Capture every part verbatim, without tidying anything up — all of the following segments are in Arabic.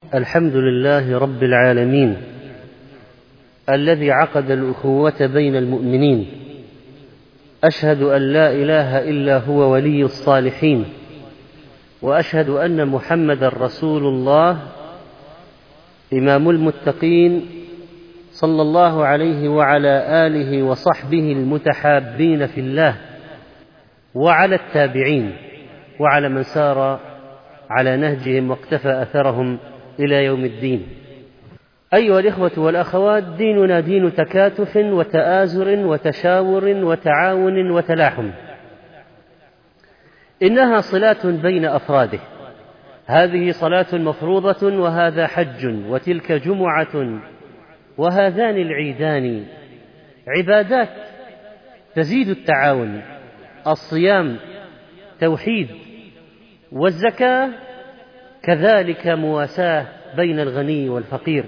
الحمد لله رب العالمين الذي عقد الأخوة بين المؤمنين. أشهد أن لا إله إلا هو ولي الصالحين، وأشهد أن محمد رسول الله إمام المتقين صلى الله عليه وعلى آله وصحبه المتحابين في الله، وعلى التابعين وعلى من سار على نهجهم واقتفى أثرهم إلى يوم الدين. أيها الإخوة والأخوات، ديننا دين تكاتف وتآزر وتشاور وتعاون وتلاحم، إنها صلات بين أفراده. هذه صلاة مفروضة، وهذا حج، وتلك جمعة، وهذان العيدان عبادات تزيد التعاون. الصيام توحيد، والزكاة كذلك مواساة بين الغني والفقير.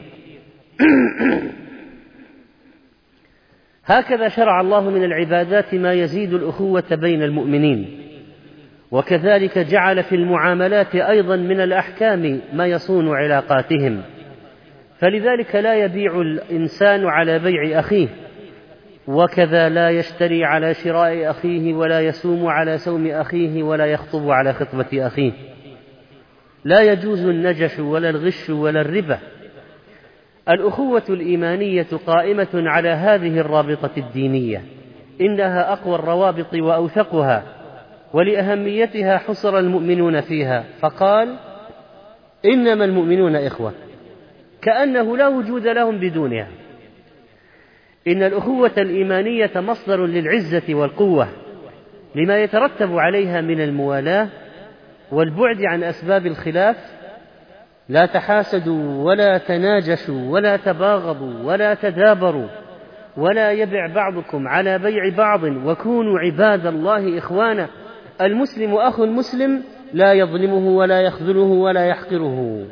هكذا شرع الله من العبادات ما يزيد الأخوة بين المؤمنين، وكذلك جعل في المعاملات أيضا من الأحكام ما يصون علاقاتهم. فلذلك لا يبيع الإنسان على بيع أخيه، وكذا لا يشتري على شراء أخيه، ولا يسوم على سوم أخيه، ولا يخطب على خطبة أخيه. لا يجوز النجش ولا الغش ولا الربا. الأخوة الإيمانية قائمة على هذه الرابطة الدينية، إنها أقوى الروابط وأوثقها، ولأهميتها حصر المؤمنون فيها فقال: إنما المؤمنون إخوة، كأنه لا وجود لهم بدونها. إن الأخوة الإيمانية مصدر للعزة والقوة، لما يترتب عليها من الموالاة والبعد عن أسباب الخلاف. لا تحاسدوا ولا تناجشوا ولا تباغضوا ولا تدابروا، ولا يبع بعضكم على بيع بعض، وكونوا عباد الله إخوانا. المسلم أخو المسلم، لا يظلمه ولا يخذله ولا يحقره.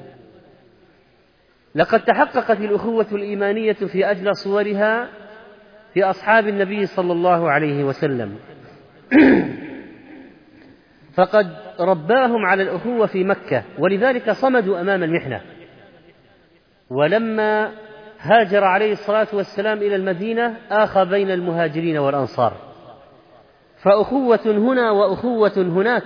لقد تحققت الأخوة الإيمانية في أجل صورها في أصحاب النبي صلى الله عليه وسلم، فقد رباهم على الأخوة في مكة، ولذلك صمدوا أمام المحنة. ولما هاجر عليه الصلاة والسلام إلى المدينة آخى بين المهاجرين والأنصار، فأخوة هنا وأخوة هناك،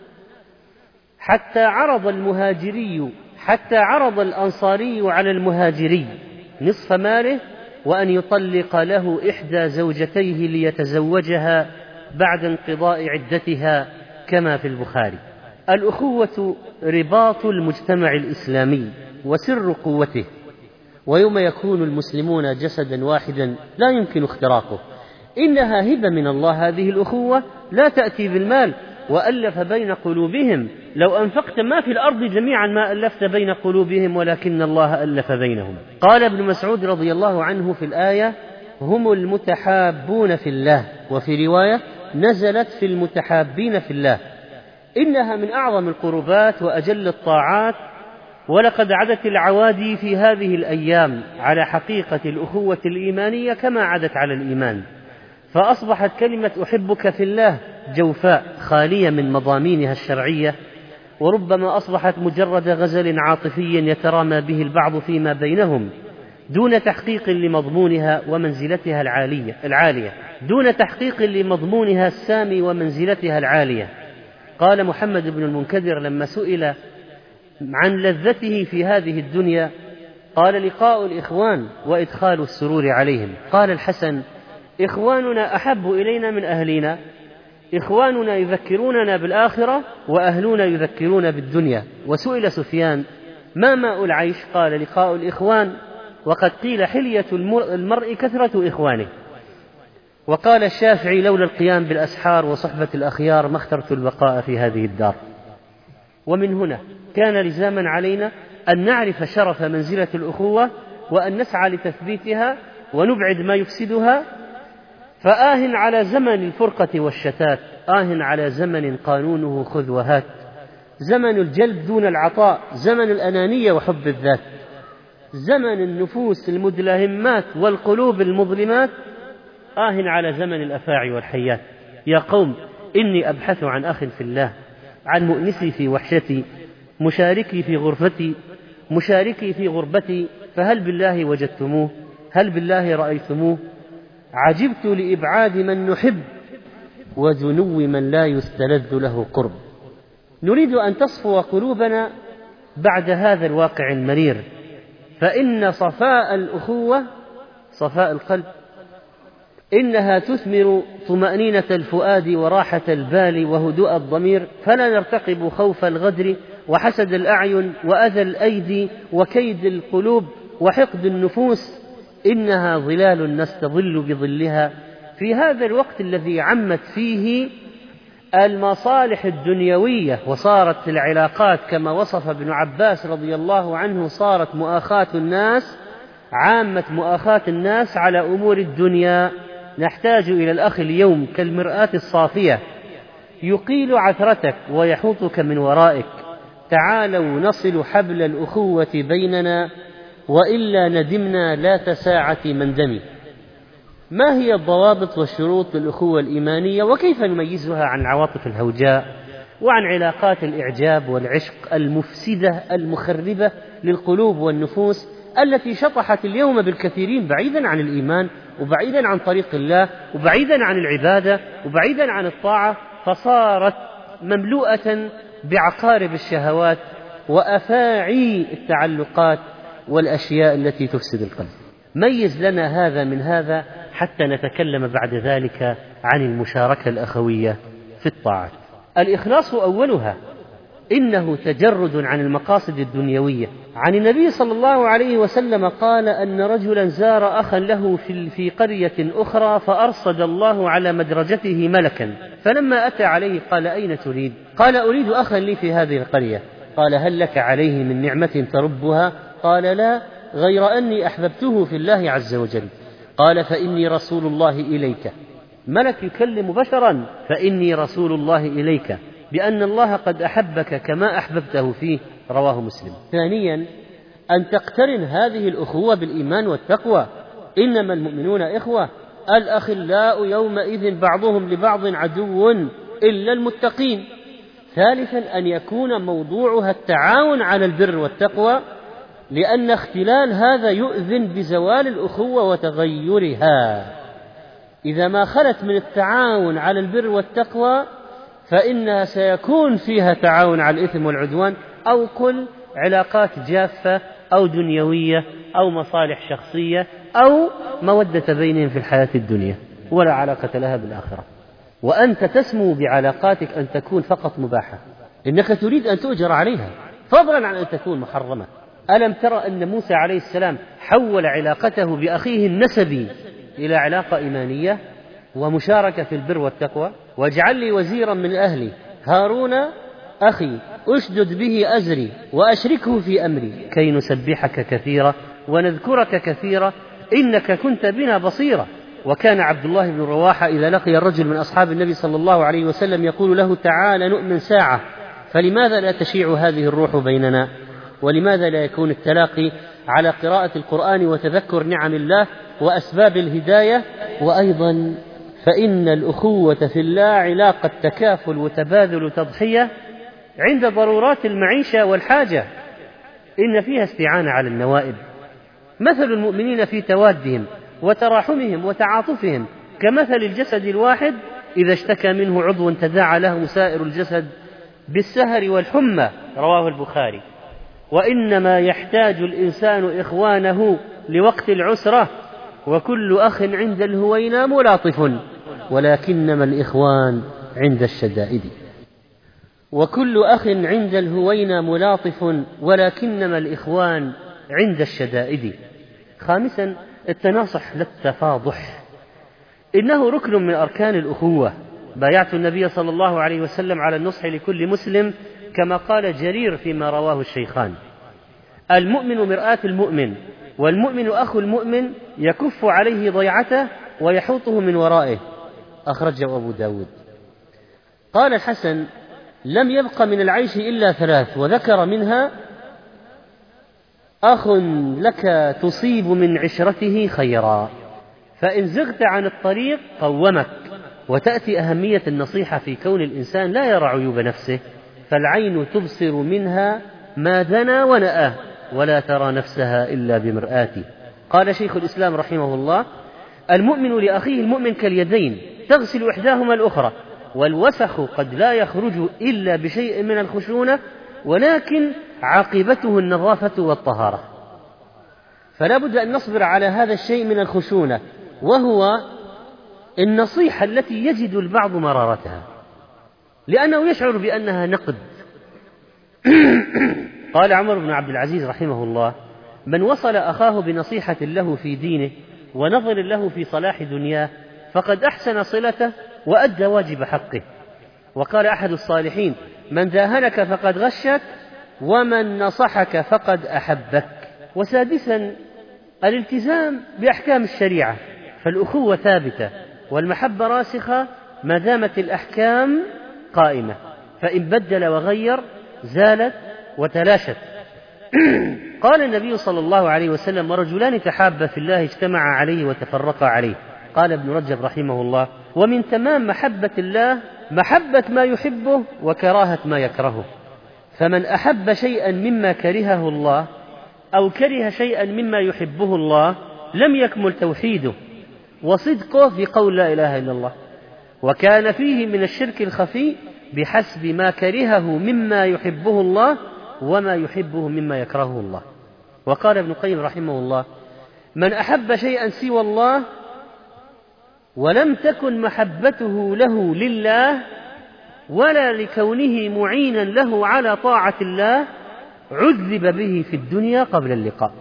حتى عرض المهاجري حتى عرض الأنصاري على المهاجري نصف ماله، وأن يطلق له إحدى زوجتيه ليتزوجها بعد انقضاء عدتها، كما في البخاري. الأخوة رباط المجتمع الإسلامي وسر قوته، ويوم يكون المسلمون جسدا واحدا لا يمكن اختراقه. إنها هبة من الله هذه الأخوة، لا تأتي بالمال. وألف بين قلوبهم، لو أنفقت ما في الأرض جميعا ما ألفت بين قلوبهم، ولكن الله ألف بينهم. قال ابن مسعود رضي الله عنه في الآية: هم المتحابون في الله، وفي رواية: نزلت في المتحابين في الله. إنها من أعظم القربات وأجل الطاعات، ولقد عدت العوادي في هذه الأيام على حقيقة الأخوة الإيمانية كما عدت على الإيمان، فأصبحت كلمة أحبك في الله جوفاء خالية من مضامينها الشرعية، وربما أصبحت مجرد غزل عاطفي يترامى به البعض فيما بينهم، دون تحقيق لمضمونها ومنزلتها العالية العالية دون تحقيق لمضمونها السامي ومنزلتها العالية. قال محمد بن المنكدر لما سئل عن لذته في هذه الدنيا، قال: لقاء الإخوان وإدخال السرور عليهم. قال الحسن: إخواننا أحب إلينا من أهلنا، إخواننا يذكروننا بالآخرة، وأهلنا يذكرون بالدنيا. وسئل سفيان: ما ماء العيش؟ قال: لقاء الإخوان، وقد قيل حلية المرء كثرة إخوانه. وقال الشافعي: لولا القيام بالأسحار وصحبة الأخيار ما اخترت البقاء في هذه الدار. ومن هنا كان لزاما علينا أن نعرف شرف منزلة الأخوة، وأن نسعى لتثبيتها ونبعد ما يفسدها. فآه على زمن الفرقة والشتات، آه على زمن قانونه خذ وهات، زمن الجلب دون العطاء، زمن الأنانية وحب الذات، زمن النفوس المدلهمات والقلوب المظلمات، آه على زمن الأفاعي والحيات. يا قوم، إني أبحث عن أخ في الله، عن مؤنسي في وحشتي، مشاركي في غرفتي، مشاركي في غربتي فهل بالله وجدتموه؟ هل بالله رأيتموه؟ عجبت لإبعاد من نحب ودنو من لا يستلذ له قرب. نريد أن تصفو قلوبنا بعد هذا الواقع المرير، فإن صفاء الأخوة صفاء القلب، إنها تثمر طمأنينة الفؤاد وراحة البال وهدوء الضمير، فلا نرتقب خوف الغدر وحسد الأعين وأذى الأيدي وكيد القلوب وحقد النفوس. إنها ظلال نستظل بظلها في هذا الوقت الذي عمت فيه المصالح الدنيوية، وصارت العلاقات كما وصف ابن عباس رضي الله عنه صارت مؤاخاة الناس عامة مؤاخاة الناس على أمور الدنيا. نحتاج إلى الأخ اليوم كالمرآة الصافية يقيل عثرتك ويحوطك من ورائك. تعالوا نصل حبل الأخوة بيننا وإلا ندمنا لا تساعة مندم. ما هي الضوابط والشروط للأخوة الإيمانية، وكيف نميزها عن العواطف الهوجاء وعن علاقات الإعجاب والعشق المفسدة المخربة للقلوب والنفوس التي شطحت اليوم بالكثيرين بعيدا عن الإيمان وبعيدا عن طريق الله وبعيدا عن العبادة وبعيدا عن الطاعة، فصارت مملوءة بعقارب الشهوات وأفاعي التعلقات والأشياء التي تفسد القلب. ميز لنا هذا من هذا حتى نتكلم بعد ذلك عن المشاركة الأخوية في الطاعات. الإخلاص أولها، إنه تجرد عن المقاصد الدنيوية. عن النبي صلى الله عليه وسلم قال أن رجلا زار أخا له في قرية أخرى فأرصد الله على مدرجته ملكا، فلما أتى عليه قال أين تريد؟ قال أريد أخا لي في هذه القرية. قال هل لك عليه من نعمة تربها؟ قال لا، غير أني أحببته في الله عز وجل. قال فإني رسول الله إليك. ملك يكلم بشرا، فإني رسول الله إليك بأن الله قد أحبك كما أحببته فيه، رواه مسلم. ثانيا أن تقترن هذه الأخوة بالإيمان والتقوى، إنما المؤمنون إخوة، الأخلاء يومئذ بعضهم لبعض عدو إلا المتقين. ثالثا أن يكون موضوعها التعاون على البر والتقوى، لأن اختلال هذا يؤذن بزوال الأخوة وتغيرها. إذا ما خلت من التعاون على البر والتقوى فإنها سيكون فيها تعاون على الإثم والعدوان، أو كل علاقات جافة أو دنيوية أو مصالح شخصية أو مودة بينهم في الحياة الدنيا ولا علاقة لها بالآخرة. وأنت تسمو بعلاقاتك أن تكون فقط مباحة، إنك تريد أن تؤجر عليها فضلا عن أن تكون محرمة. ألم ترى أن موسى عليه السلام حول علاقته بأخيه النسبي إلى علاقة إيمانية ومشاركة في البر والتقوى؟ واجعل لي وزيرا من أهلي هارون أخي أشدد به أزري وأشركه في أمري كي نسبحك كثيرا ونذكرك كثيرا إنك كنت بنا بصيرا. وكان عبد الله بن رواحة إذا لقي الرجل من أصحاب النبي صلى الله عليه وسلم يقول له تعال نؤمن ساعة، فلماذا لا تشيع هذه الروح بيننا؟ ولماذا لا يكون التلاقي على قراءة القرآن وتذكر نعم الله وأسباب الهداية؟ وأيضا فإن الأخوة في الله علاقة تكافل وتبادل وتضحية عند ضرورات المعيشة والحاجة، إن فيها استعانة على النوائب. مثل المؤمنين في توادهم وتراحمهم وتعاطفهم كمثل الجسد الواحد إذا اشتكى منه عضو تداعى له سائر الجسد بالسهر والحمى، رواه البخاري. وإنما يحتاج الإنسان إخوانه لوقت العسرة، وكل أخ عند الهوينا ملاطف ولكنما الإخوان عند الشدائد. وكل أخ عند الهوينا ملاطف ولكنما الإخوان عند الشدائد. خامسا التناصح للتفاضح، إنه ركن من أركان الأخوة. بايعت النبي صلى الله عليه وسلم على النصح لكل مسلم كما قال جرير فيما رواه الشيخان: المؤمن مرآة المؤمن، والمؤمن أخو المؤمن يكف عليه ضيعته ويحوطه من ورائه، أخرجه أبو داود. قال الحسن: لم يبق من العيش إلا ثلاث، وذكر منها: أخ لك تصيب من عشرته خيرا، فإن زغت عن الطريق قومك. وتأتي أهمية النصيحة في كون الإنسان لا يرى عيوب نفسه، فالعين تبصر منها ما دنا ونأى، ولا ترى نفسها إلا بمرآته. قال شيخ الإسلام رحمه الله: المؤمن لأخيه المؤمن كاليدين تغسل إحداهما الأخرى، والوسخ قد لا يخرج إلا بشيء من الخشونة، ولكن عاقبته النظافة والطهارة. فلا بد أن نصبر على هذا الشيء من الخشونة، وهو النصيحة التي يجد البعض مرارتها لأنه يشعر بأنها نقد. قال عمر بن عبد العزيز رحمه الله: من وصل أخاه بنصيحة له في دينه ونظر له في صلاح دنياه فقد أحسن صلته وأدى واجب حقه. وقال أحد الصالحين: من داهنك فقد غشك، ومن نصحك فقد أحبك. وسادسا الالتزام بأحكام الشريعة، فالأخوة ثابتة والمحبة راسخة ما دامت الأحكام قائمة، فإن بدل وغير زالت وتلاشت. قال النبي صلى الله عليه وسلم: ورجلان تحابا في الله اجتمعا عليه وتفرقا عليه. قال ابن رجب رحمه الله: ومن تمام محبة الله محبة ما يحبه وكراهة ما يكرهه، فمن أحب شيئا مما كرهه الله أو كره شيئا مما يحبه الله لم يكمل توحيده وصدقه في قول لا إله إلا الله، وكان فيه من الشرك الخفي بحسب ما كرهه مما يحبه الله وما يحبه مما يكرهه الله. وقال ابن القيم رحمه الله: من أحب شيئا سوى الله ولم تكن محبته له لله ولا لكونه معينا له على طاعة الله عذب به في الدنيا قبل اللقاء.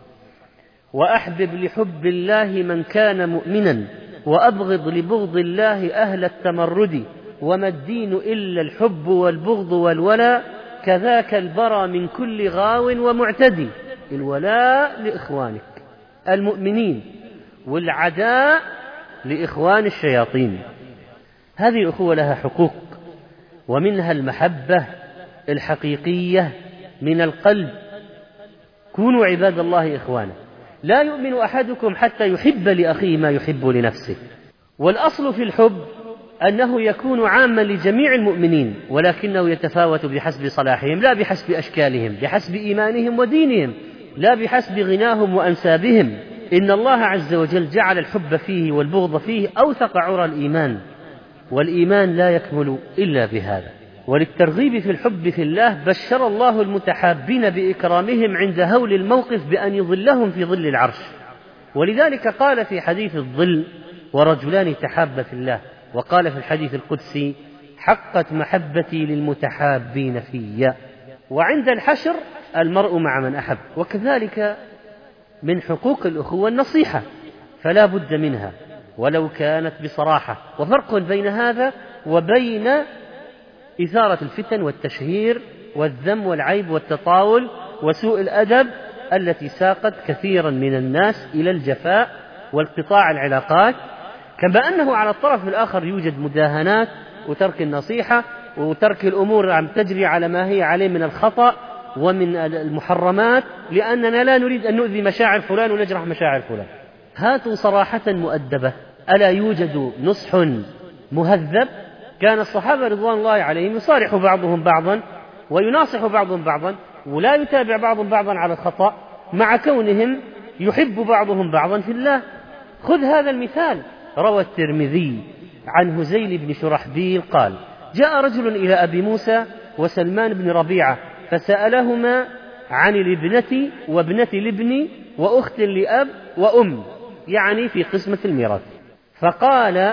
وأحبب لحب الله من كان مؤمنا، وأبغض لبغض الله أهل التمرد، وما الدين إلا الحب والبغض والولاء، كذاك البرى من كل غاو ومعتدي. الولاء لإخوانك المؤمنين، والعداء لإخوان الشياطين. هذه الأخوة لها حقوق، ومنها المحبة الحقيقية من القلب. كونوا عباد الله إخوانا. لا يؤمن أحدكم حتى يحب لأخيه ما يحب لنفسه. والأصل في الحب أنه يكون عاما لجميع المؤمنين، ولكنه يتفاوت بحسب صلاحهم لا بحسب أشكالهم، بحسب إيمانهم ودينهم، لا بحسب غناهم وأنسابهم. إن الله عز وجل جعل الحب فيه والبغض فيه أوثق عرى الإيمان، والإيمان لا يكمل إلا بهذا. وللترغيب في الحب في الله بشر الله المتحابين بإكرامهم عند هول الموقف بأن يظلهم في ظل العرش. ولذلك قال في حديث الظل: ورجلان تحابا في الله. وقال في الحديث القدسي: حقت محبتي للمتحابين في. وعند الحشر المرء مع من أحب. وكذلك من حقوق الأخوة النصيحة، فلا بد منها ولو كانت بصراحة. وفرق بين هذا وبين إثارة الفتن والتشهير والذم والعيب والتطاول وسوء الأدب التي ساقت كثيرا من الناس إلى الجفاء والقطاع العلاقات. كما أنه على الطرف الآخر يوجد مداهنات وترك النصيحة وترك الأمور عم تجري على ما هي عليه من الخطأ ومن المحرمات، لأننا لا نريد أن نؤذي مشاعر فلان ونجرح مشاعر فلان. هاتوا صراحة مؤدبة. ألا يوجد نصح مهذب؟ كان الصحابة رضوان الله عليهم يصارح بعضهم بعضا ويناصح بعضهم بعضا، ولا يتابع بعضهم بعضا على الخطأ، مع كونهم يحب بعضهم بعضا في الله. خذ هذا المثال. روى الترمذي عن هزيل بن شرحبيل قال: جاء رجل إلى أبي موسى وسلمان بن ربيعة فسألهما عن الابنة وابنة الابن وأخت لأب وأم، يعني في قسمة الميراث. فقال: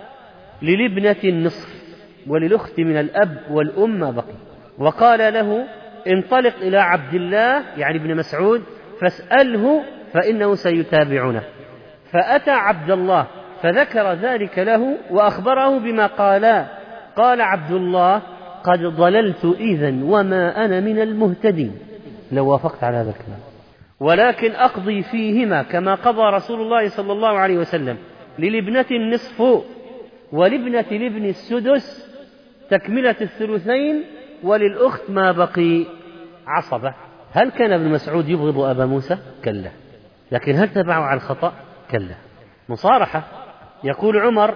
للابنة النصف وللأخت من الأب والأم ما بقي. وقال له: انطلق إلى عبد الله يعني ابن مسعود فاسأله فإنه سيتابعنا. فأتى عبد الله فذكر ذلك له وأخبره بما قالا. قال عبد الله: قد ضللت إذن وما أنا من المهتدين. لو وافقت على هذا الكلام، ولكن أقضي فيهما كما قضى رسول الله صلى الله عليه وسلم: للابنة النصف ولابنة الابن السدس تكملة الثلثين وللأخت ما بقي عصبة. هل كان ابن مسعود يبغض أبا موسى؟ كلا. لكن هل تبعه على الخطأ؟ كلا. مصارحة. يقول عمر: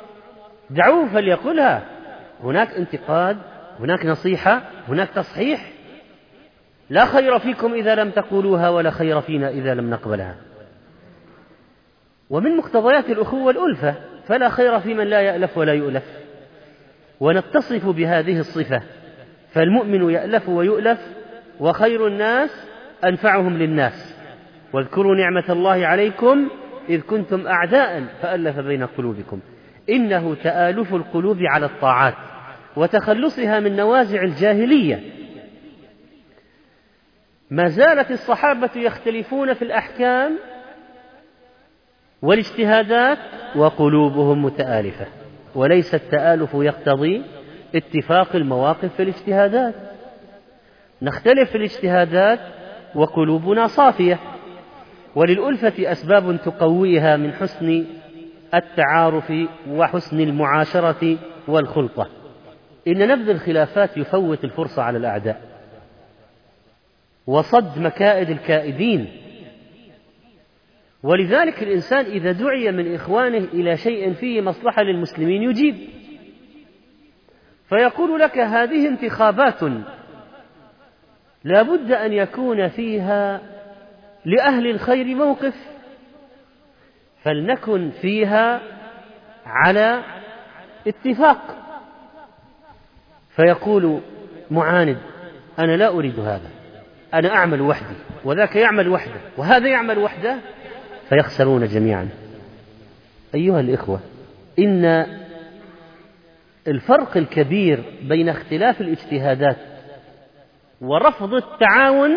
دعوه فليقلها. هناك انتقاد، هناك نصيحة، هناك تصحيح، لا خير فيكم إذا لم تقولوها ولا خير فينا إذا لم نقبلها. ومن مقتضيات الأخوة الألفة، فلا خير في من لا يألف ولا يؤلف، ونتصف بهذه الصفة، فالمؤمن يألف ويؤلف، وخير الناس أنفعهم للناس. واذكروا نعمة الله عليكم إذ كنتم أعداء فألف بين قلوبكم. إنه تآلف القلوب على الطاعات وتخلصها من نوازع الجاهلية. ما زالت الصحابة يختلفون في الأحكام والاجتهادات وقلوبهم متآلفة، وليس التآلف يقتضي اتفاق المواقف في الاجتهادات. نختلف في الاجتهادات وقلوبنا صافية، وللألفة أسباب تقويها من حسن التعارف وحسن المعاشرة والخلطة. إن نبذ الخلافات يفوت الفرصة على الأعداء وصد مكائد الكائدين، ولذلك الإنسان إذا دعي من إخوانه إلى شيء فيه مصلحة للمسلمين يجيب، فيقول لك هذه انتخابات لا بد أن يكون فيها لأهل الخير موقف، فلنكن فيها على اتفاق. فيقول معاند أنا لا أريد هذا، أنا أعمل وحدي، وذاك يعمل وحده، وهذا يعمل وحده، فيخسرون جميعا. أيها الإخوة، إن الفرق الكبير بين اختلاف الاجتهادات ورفض التعاون،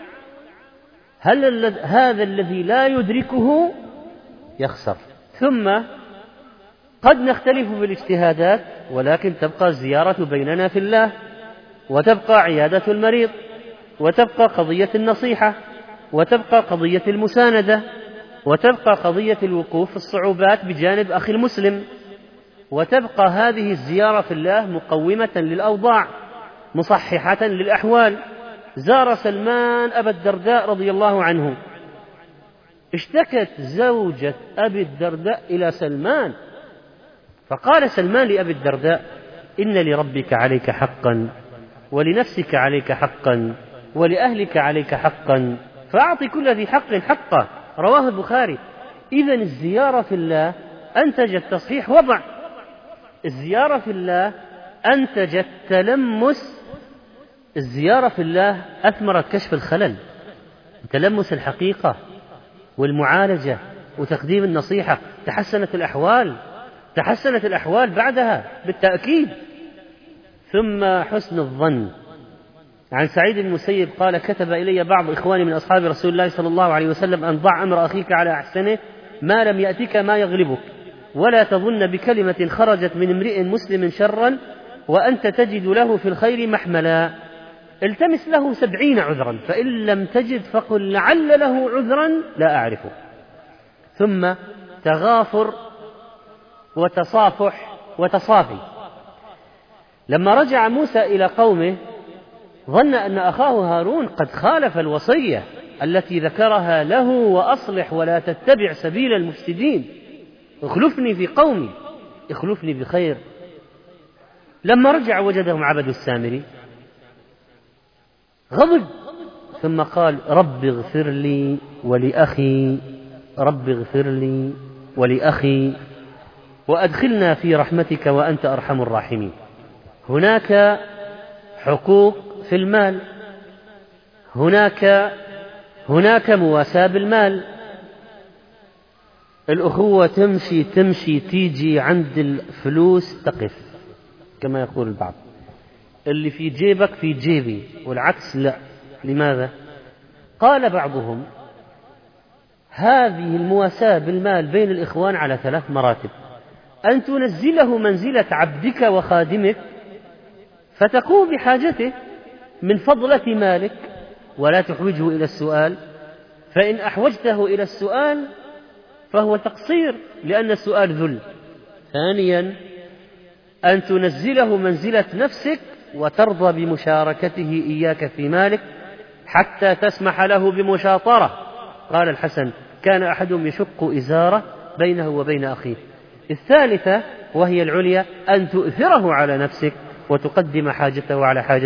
هل هذا الذي لا يدركه يخسر. ثم قد نختلف في الاجتهادات، ولكن تبقى الزيارة بيننا في الله، وتبقى عيادة المريض، وتبقى قضية النصيحة، وتبقى قضية المساندة، وتبقى قضية الوقوف في الصعوبات بجانب أخي المسلم، وتبقى هذه الزيارة في الله مقومة للأوضاع مصححة للأحوال. زار سلمان أبا الدرداء رضي الله عنه، اشتكت زوجة أبي الدرداء إلى سلمان، فقال سلمان لأبي الدرداء إن لربك عليك حقا، ولنفسك عليك حقا، ولأهلك عليك حقا، فأعط كل ذي حق حقه. رواه البخاري. إذن الزيارة في الله أنتجت تصحيح وضع، الزيارة في الله أنتجت تلمس، الزيارة في الله أثمرت كشف الخلل وتلمس الحقيقة والمعالجة وتقديم النصيحة. تحسنت الأحوال، تحسنت الأحوال بعدها بالتأكيد. ثم حسن الظن. عن سعيد بن المسيب قال كتب إلي بعض إخواني من أصحاب رسول الله صلى الله عليه وسلم أن ضع أمر أخيك على أحسنه ما لم يأتك ما يغلبك، ولا تظن بكلمة خرجت من امرئ مسلم شرا وأنت تجد له في الخير محملا. التمس له سبعين عذرا، فإن لم تجد فقل لعل له عذرا لا أعرفه. ثم تغافر وتصافح وتصافي. لما رجع موسى إلى قومه ظن أن أخاه هارون قد خالف الوصية التي ذكرها له، وأصلح ولا تتبع سبيل المفسدين، اخلفني في قومي، اخلفني بخير. لما رجع وجدهم عبدوا السامري، غضب، ثم قال رب اغفر لي ولأخي، رب اغفر لي ولأخي وأدخلنا في رحمتك وأنت أرحم الراحمين. هناك حقوق في المال، هناك هناك مواساة بالمال. الأخوة تمشي تمشي تيجي عند الفلوس تقف، كما يقول البعض، اللي في جيبك في جيبي والعكس لا. لماذا؟ قال بعضهم هذه المواساة بالمال بين الإخوان على ثلاث مراتب: أن تنزله منزلة عبدك وخادمك فتقوم بحاجته من فضلة مالك ولا تحوجه إلى السؤال، فإن أحوجته إلى السؤال فهو تقصير لأن السؤال ذل. ثانيا أن تنزله منزلة نفسك وترضى بمشاركته إياك في مالك حتى تسمح له بمشاطرة. قال الحسن كان أحدهم يشق إزاره بينه وبين أخيه. الثالثة وهي العليا أن تؤثره على نفسك وتقدم حاجته على حاجتك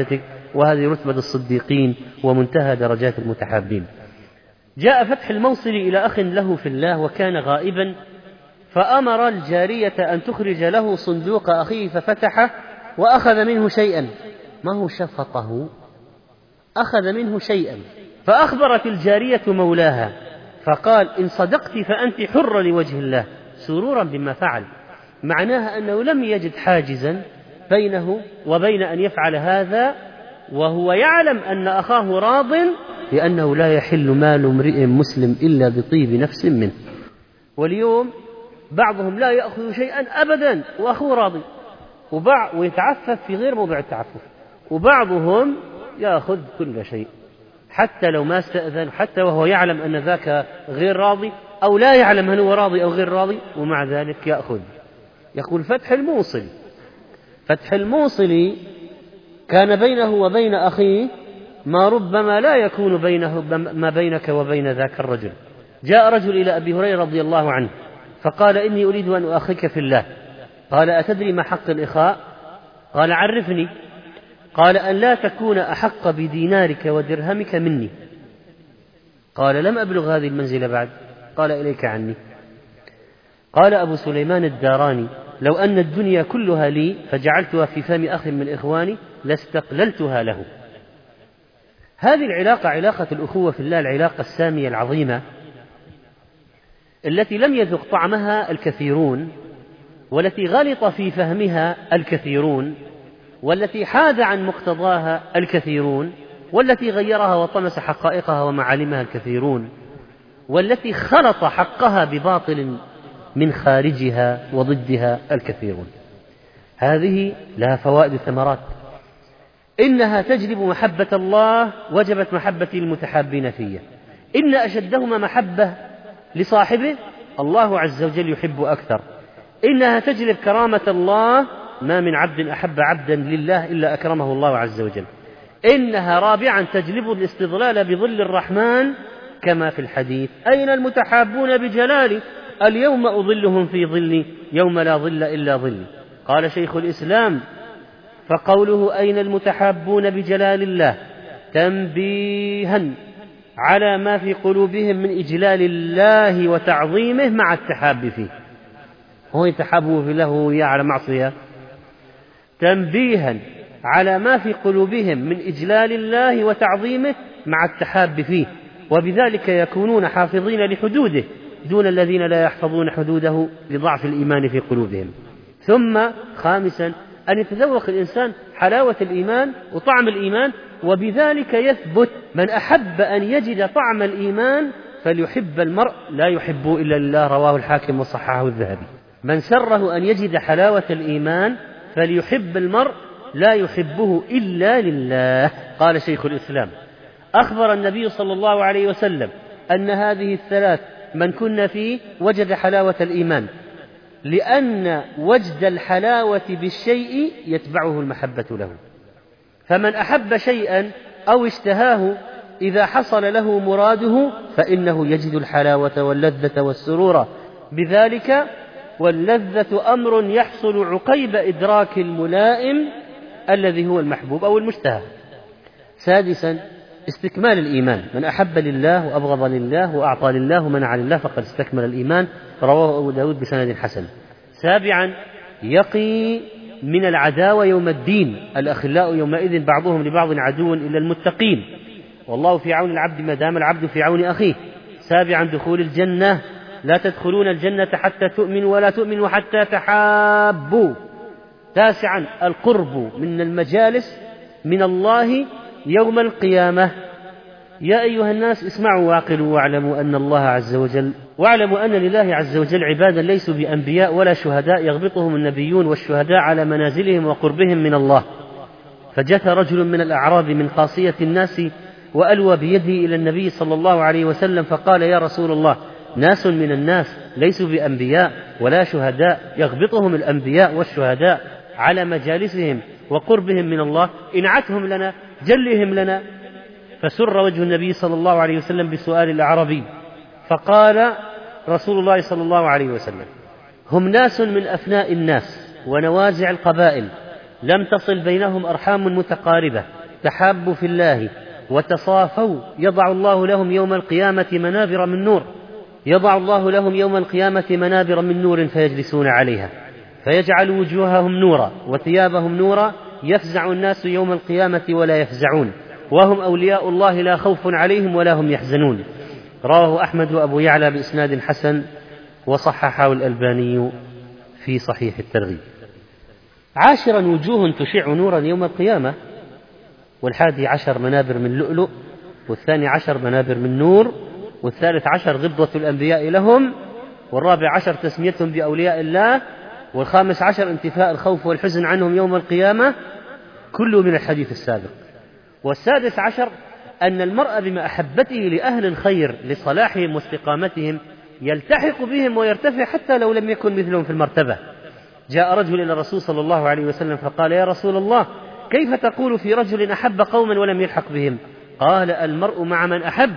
وهذه رتبة الصديقين ومنتهى درجات المتحابين. جاء فتح الموصل إلى أخ له في الله وكان غائبا، فأمر الجارية أن تخرج له صندوق أخيه ففتحه وأخذ منه شيئا، ما هو شفطه، أخذ منه شيئا، فأخبرت الجارية مولاها فقال: إن صدقت فأنت حرة لوجه الله، سرورا بما فعل، معناها أنه لم يجد حاجزا بينه وبين أن يفعل هذا، وهو يعلم أن أخاه راض، لأنه لا يحل مال امرئ مسلم إلا بطيب نفس منه. واليوم بعضهم لا يأخذ شيئا أبدا وأخوه راضي، وبعض ويتعفف في غير موضع التعفف، وبعضهم يأخذ كل شيء حتى لو ما استأذن، حتى وهو يعلم أن ذاك غير راضي أو لا يعلم هل هو راضي أو غير راضي، ومع ذلك يأخذ. يقول فتح الموصل، فتح الموصل كان بينه وبين أخيه ما ربما لا يكون بينه ما بينك وبين ذاك الرجل. جاء رجل إلى أبي هريرة رضي الله عنه فقال: إني أريد أن أخيك في الله. قال: أتدري ما حق الإخاء؟ قال: عرفني. قال: أن لا تكون أحق بدينارك ودرهمك مني. قال: لم أبلغ هذه المنزلة بعد. قال: إليك عني. قال أبو سليمان الداراني: لو أن الدنيا كلها لي فجعلتها في فم أخ من إخواني لاستقللتها له. هذه العلاقة، علاقة الأخوة في الله، العلاقة السامية العظيمة التي لم يذق طعمها الكثيرون، والتي غلط في فهمها الكثيرون، والتي حاد عن مقتضاها الكثيرون، والتي غيرها وطمس حقائقها ومعالمها الكثيرون، والتي خلط حقها بباطل من خارجها وضدها الكثيرون. هذه لها فوائد ثمرات، إنها تجلب محبة الله، وجبت محبتي المتحابين فيه. إن أشدهما محبة لصاحبه الله عز وجل يحب أكثر. إنها تجلب كرامة الله، ما من عبد أحب عبدا لله إلا أكرمه الله عز وجل. إنها رابعا تجلب الاستظلال بظل الرحمن، كما في الحديث: أين المتحابون بجلالي؟ اليوم أظلهم في ظلي يوم لا ظل إلا ظلي. قال شيخ الإسلام: فقوله أين المتحابون بجلال الله تنبيها على ما في قلوبهم من إجلال الله وتعظيمه مع التحاب فيه. هو يتحابوا في الله وهو على معصية، تنبيها على ما في قلوبهم من إجلال الله وتعظيمه مع التحاب فيه، وبذلك يكونون حافظين لحدوده دون الذين لا يحفظون حدوده لضعف الإيمان في قلوبهم. ثم خامسا أن يتذوق الإنسان حلاوة الإيمان وطعم الإيمان، وبذلك يثبت: من أحب أن يجد طعم الإيمان فليحب المرء لا يحب إلا لله. رواه الحاكم وصححه الذهبي. من سره أن يجد حلاوة الإيمان فليحب المرء لا يحبه إلا لله. قال شيخ الإسلام: أخبر النبي صلى الله عليه وسلم أن هذه الثلاث من كن فيه وجد حلاوة الإيمان، لأن وجد الحلاوة بالشيء يتبعه المحبة له. فمن أحب شيئا أو اشتهاه إذا حصل له مراده فإنه يجد الحلاوة واللذة والسرور بذلك، واللذة أمر يحصل عقيب إدراك الملائم الذي هو المحبوب أو المشتهى. سادسا استكمال الإيمان: من أحب لله وأبغض لله وأعطى لله ومنع لله فقد استكمل الإيمان. رواه أبو داود بسند حسن. سابعا يقي من العداوة يوم الدين: الأخلاء يومئذ بعضهم لبعض عدو إلا المتقين، والله في عون العبد ما دام العبد في عون أخيه. سابعا دخول الجنة: لا تدخلون الجنة حتى تؤمنوا ولا تؤمنوا حتى تحابوا. تاسعا القرب من المجالس من الله يوم القيامة: يا أيها الناس اسمعوا واعقلوا واعلموا أن الله عز وجل واعلموا أن لله عز وجل عبادا ليسوا بأنبياء ولا شهداء يغبطهم النبيون والشهداء على منازلهم وقربهم من الله. فجثى رجل من الأعراب من قاصية الناس وألوى بيده إلى النبي صلى الله عليه وسلم فقال: يا رسول الله، ناس من الناس ليسوا بأنبياء ولا شهداء يغبطهم الأنبياء والشهداء على مجالسهم وقربهم من الله، انعتهم لنا جلهم لنا. فسر وجه النبي صلى الله عليه وسلم بسؤال الأعرابي، فقال رسول الله صلى الله عليه وسلم: هم ناس من أفناء الناس ونوازع القبائل، لم تصل بينهم أرحام متقاربة، تحابوا في الله وتصافوا يضع الله لهم يوم القيامة منابر من نور يضع الله لهم يوم القيامة منابر من نور فيجلسون عليها فيجعل وجوههم نورا وثيابهم نورا يفزع الناس يوم القيامة ولا يفزعون وهم أولياء الله لا خوف عليهم ولا هم يحزنون. رواه أحمد وأبو يعلى بإسناد حسن وصححه الألباني في صحيح الترغيب. عاشرا وجوه تشع نورا يوم القيامة، والحادي عشر منابر من لؤلؤ، والثاني عشر منابر من نور، والثالث عشر غبضة الأنبياء لهم، والرابع عشر تسميتهم بأولياء الله، والخامس عشر انتفاء الخوف والحزن عنهم يوم القيامة، كله من الحديث السابق. والسادس عشر أن المرء بمحبته لأهل الخير لصلاحهم واستقامتهم يلتحق بهم ويرتفع حتى لو لم يكن مثلهم في المرتبة. جاء رجل إلى الرسول صلى الله عليه وسلم فقال: يا رسول الله، كيف تقول في رجل أحب قوما ولم يلحق بهم؟ قال: المرء مع من أحب.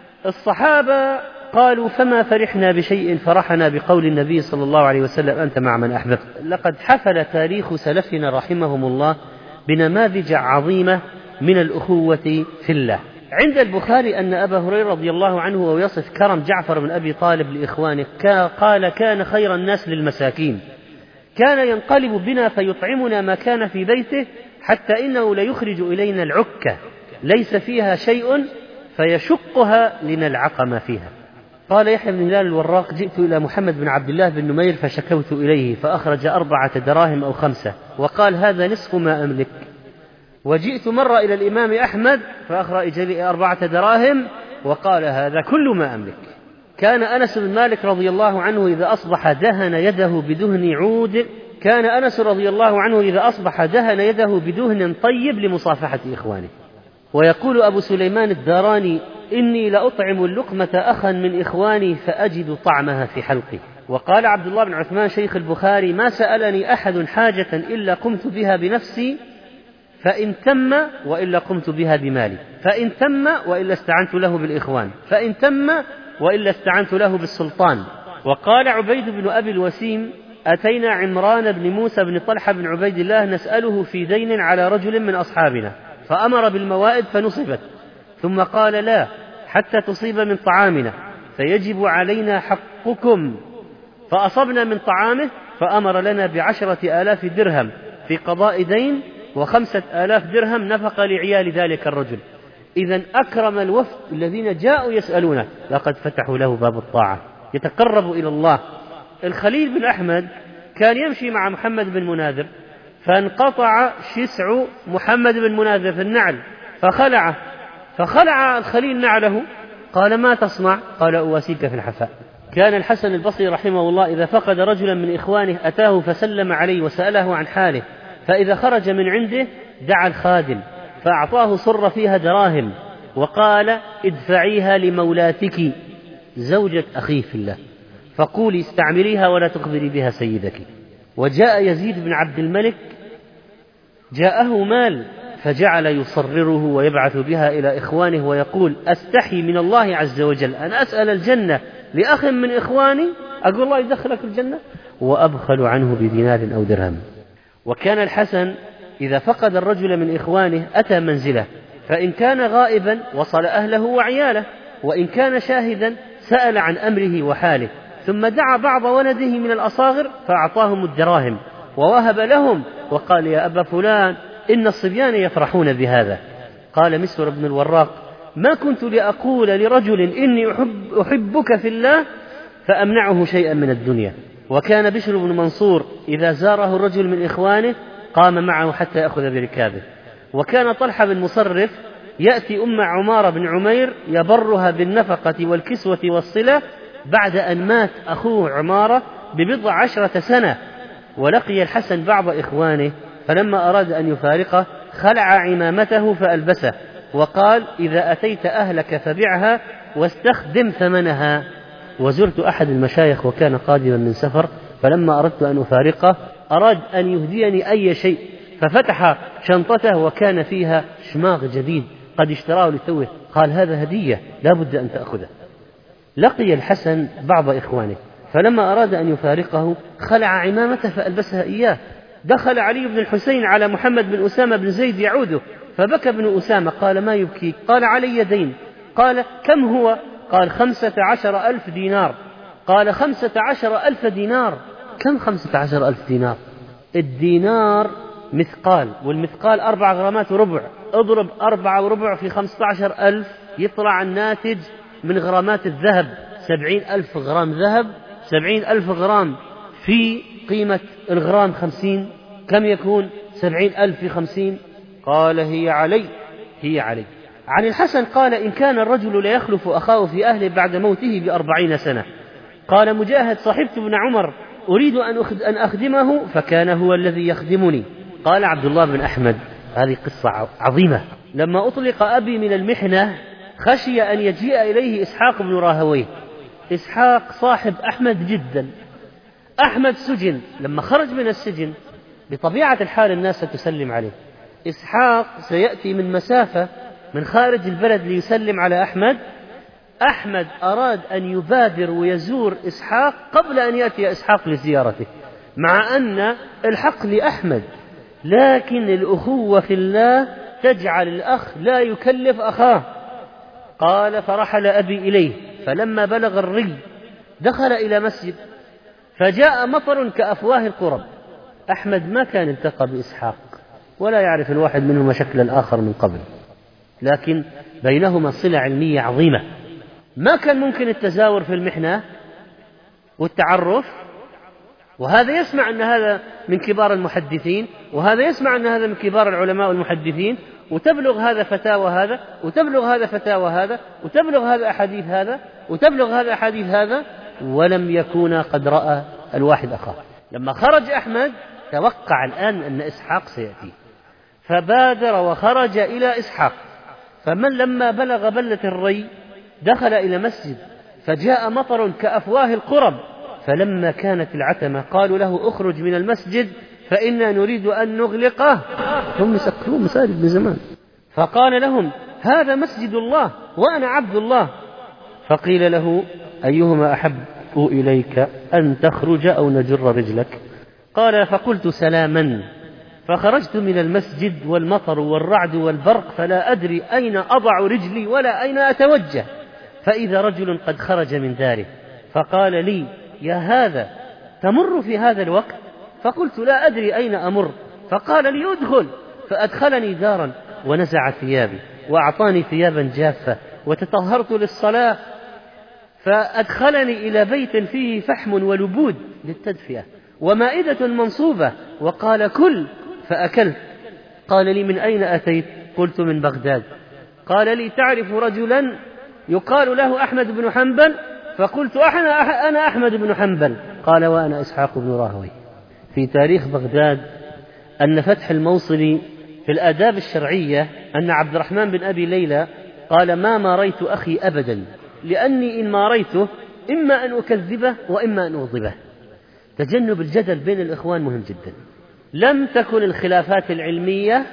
الصحابة قالوا: فما فرحنا بشيء فرحنا بقول النبي صلى الله عليه وسلم: أنت مع من أحببت. لقد حفل تاريخ سلفنا رحمهم الله بنماذج عظيمة من الأخوة في الله. عند البخاري أن أبا هريرة رضي الله عنه ويصف كرم جعفر بن أبي طالب لإخوانه قال: كان خير الناس للمساكين، كان ينقلب بنا فيطعمنا ما كان في بيته، حتى إنه ليخرج إلينا العكة ليس فيها شيء فيشقها لنلعق ما فيها. قال يحيى بن هلال الوراق: جئت إلى محمد بن عبد الله بن نمير فشكوت إليه فأخرج أربعة دراهم أو خمسة وقال: هذا نصف ما أملك. وجئت مرة إلى الإمام أحمد فأخرج لي أربعة دراهم وقال: هذا كل ما أملك. كان أنس بن مالك رضي الله عنه إذا أصبح دهن يده بدهن عود كان أنس رضي الله عنه إذا أصبح دهن يده بدهن طيب لمصافحة إخوانه. ويقول أبو سليمان الداراني: إني لأطعم اللقمة أخا من إخواني فأجد طعمها في حلقي. وقال عبد الله بن عثمان شيخ البخاري: ما سألني أحد حاجة إلا قمت بها بنفسي، فإن تم وإلا قمت بها بمالي، فإن تم وإلا استعنت له بالإخوان، فإن تم وإلا استعنت له بالسلطان. وقال عبيد بن أبي الوسيم: أتينا عمران بن موسى بن طلحة بن عبيد الله نسأله في دين على رجل من أصحابنا، فأمر بالموائد فنصبت، ثم قال: لا حتى تصيب من طعامنا، فيجب علينا حقكم. فأصبنا من طعامه فأمر لنا بعشرة آلاف درهم في قضاء دين وخمسة آلاف درهم نفق لعيال ذلك الرجل. إذن أكرم الوفد الذين جاءوا يسألونه، لقد فتحوا له باب الطاعة يتقرب إلى الله. الخليل بن أحمد كان يمشي مع محمد بن مناذر فانقطع شسع محمد بن مناذر في النعل فخلعه، فخلع الخليل نعله. قال: ما تصنع؟ قال: أواسيك في الحفاء. كان الحسن البصري رحمه الله إذا فقد رجلا من إخوانه أتاه فسلم عليه وسأله عن حاله، فإذا خرج من عنده دعا الخادم فأعطاه صر فيها دراهم وقال: ادفعيها لمولاتك زوجة أخيه في الله، فقولي استعمليها ولا تخبري بها سيدك. وجاء يزيد بن عبد الملك جاءه مال فجعل يصرره ويبعث بها إلى إخوانه ويقول: أستحي من الله عز وجل أن أسأل الجنة لأخ من إخواني، أقول الله يدخلك الجنة، وأبخل عنه بدينار أو درهم. وكان الحسن إذا فقد الرجل من إخوانه أتى منزله، فإن كان غائبا وصل أهله وعياله، وإن كان شاهدا سأل عن أمره وحاله، ثم دعا بعض ولده من الأصاغر فأعطاهم الدراهم ووهب لهم وقال: يا أبا فلان إن الصبيان يفرحون بهذا. قال مسور بن الوراق: ما كنت لأقول لرجل إني أحب أحبك في الله فأمنعه شيئا من الدنيا. وكان بشر بن منصور إذا زاره الرجل من إخوانه قام معه حتى يأخذ بركابه. وكان طلحة بن مصرف يأتي أم عمارة بن عمير يبرها بالنفقة والكسوة والصلة بعد أن مات أخوه عمارة ببضع عشرة سنة. ولقي الحسن بعض إخوانه فلما أراد أن يفارقه خلع عمامته فألبسه وقال: إذا أتيت أهلك فبعها واستخدم ثمنها. وزرت أحد المشايخ وكان قادما من سفر، فلما أردت أن أفارقه أراد أن يهديني أي شيء، ففتح شنطته وكان فيها شماغ جديد قد اشتراه لتوه، قال: هذا هدية لا بد أن تأخذه. لقي الحسن بعض إخوانه فلما أراد أن يفارقه خلع عمامته فألبسها إياه. دخل علي بن الحسين على محمد بن أسامة بن زيد يعوده فبكى ابن أسامة. قال: ما يبكيك؟ قال: علي دين. قال: كم هو؟ قال: خمسة عشر ألف دينار. قال: خمسة عشر ألف دينار؟ كم خمسة عشر ألف دينار؟ الدينار مثقال، والمثقال أربع غرامات وربع. اضرب أربعة وربع في خمسة عشر ألف، يطلع الناتج من غرامات الذهب سبعين ألف غرام ذهب. سبعين ألف غرام في قيمة الغرام خمسين، كم يكون؟ سبعين ألف في خمسين. قال: هي علي، هي علي. عن الحسن قال: إن كان الرجل ليخلف أخاه في أهله بعد موته بأربعين سنة. قال مجاهد: صحبت ابن عمر أريد أن أخدمه فكان هو الذي يخدمني. قال عبد الله بن أحمد: هذه قصة عظيمة. لما أطلق أبي من المحنة خشي أن يجيء إليه إسحاق بن راهويه. إسحاق صاحب أحمد جدا. أحمد سجن، لما خرج من السجن بطبيعة الحال الناس ستسلم عليه. إسحاق سيأتي من مسافة من خارج البلد ليسلم على أحمد. أحمد أراد أن يبادر ويزور إسحاق قبل أن يأتي إسحاق لزيارته، مع أن الحق لأحمد، لكن الأخوة في الله تجعل الأخ لا يكلف أخاه. قال: فرحل أبي إليه، فلما بلغ الري دخل إلى مسجد فجاء مطر كأفواه القرب. أحمد ما كان التقى بإسحاق ولا يعرف الواحد منهما شكل الآخر من قبل، لكن بينهما صلة علمية عظيمة. ما كان ممكن التزاور في المحنة والتعرف، وهذا يسمع أن هذا من كبار المحدثين، وهذا يسمع أن هذا من كبار العلماء والمحدثين، وتبلغ هذا فتاوى هذا، وتبلغ هذا فتاوى هذا، وتبلغ هذا أحاديث هذا، وتبلغ هذا أحاديث هذا، ولم يكونا قد رأى الواحد أخاه. لما خرج أحمد توقع الآن أن إسحاق سيأتي، فبادر وخرج إلى إسحاق. فمن لما بلغ بلة الري دخل إلى مسجد فجاء مطر كأفواه القرب، فلما كانت العتمة قالوا له: اخرج من المسجد فإنا نريد أن نغلقه. هم يسكرون مساجد من زمان. فقال لهم: هذا مسجد الله وأنا عبد الله. فقيل له: أيهما أحب إليك أن تخرج أو نجر رجلك؟ قال: فقلت سلاما، فخرجت من المسجد والمطر والرعد والبرق فلا أدري أين أضع رجلي ولا أين أتوجه، فإذا رجل قد خرج من داره فقال لي: يا هذا تمر في هذا الوقت؟ فقلت: لا أدري أين أمر. فقال لي: ادخل. فأدخلني دارا ونزع ثيابي وأعطاني ثيابا جافة وتطهرت للصلاة، فأدخلني إلى بيت فيه فحم ولبود للتدفئة ومائدة منصوبة وقال: كل، فأكلت. قال لي: من أين أتيت؟ قلت: من بغداد. قال لي: تعرف رجلا يقال له أحمد بن حنبل؟ فقلت: أنا أحمد بن حنبل. قال: وأنا إسحاق بن راهويه. في تاريخ بغداد أن فتح الموصلي في الآداب الشرعية أن عبد الرحمن بن أبي ليلى قال: ما ماريت أخي أبدا، لأني إن ماريته إما أن أكذبه وإما أن أغضبه. تجنب الجدل بين الإخوان مهم جدا. لم تكن الخلافات العلمية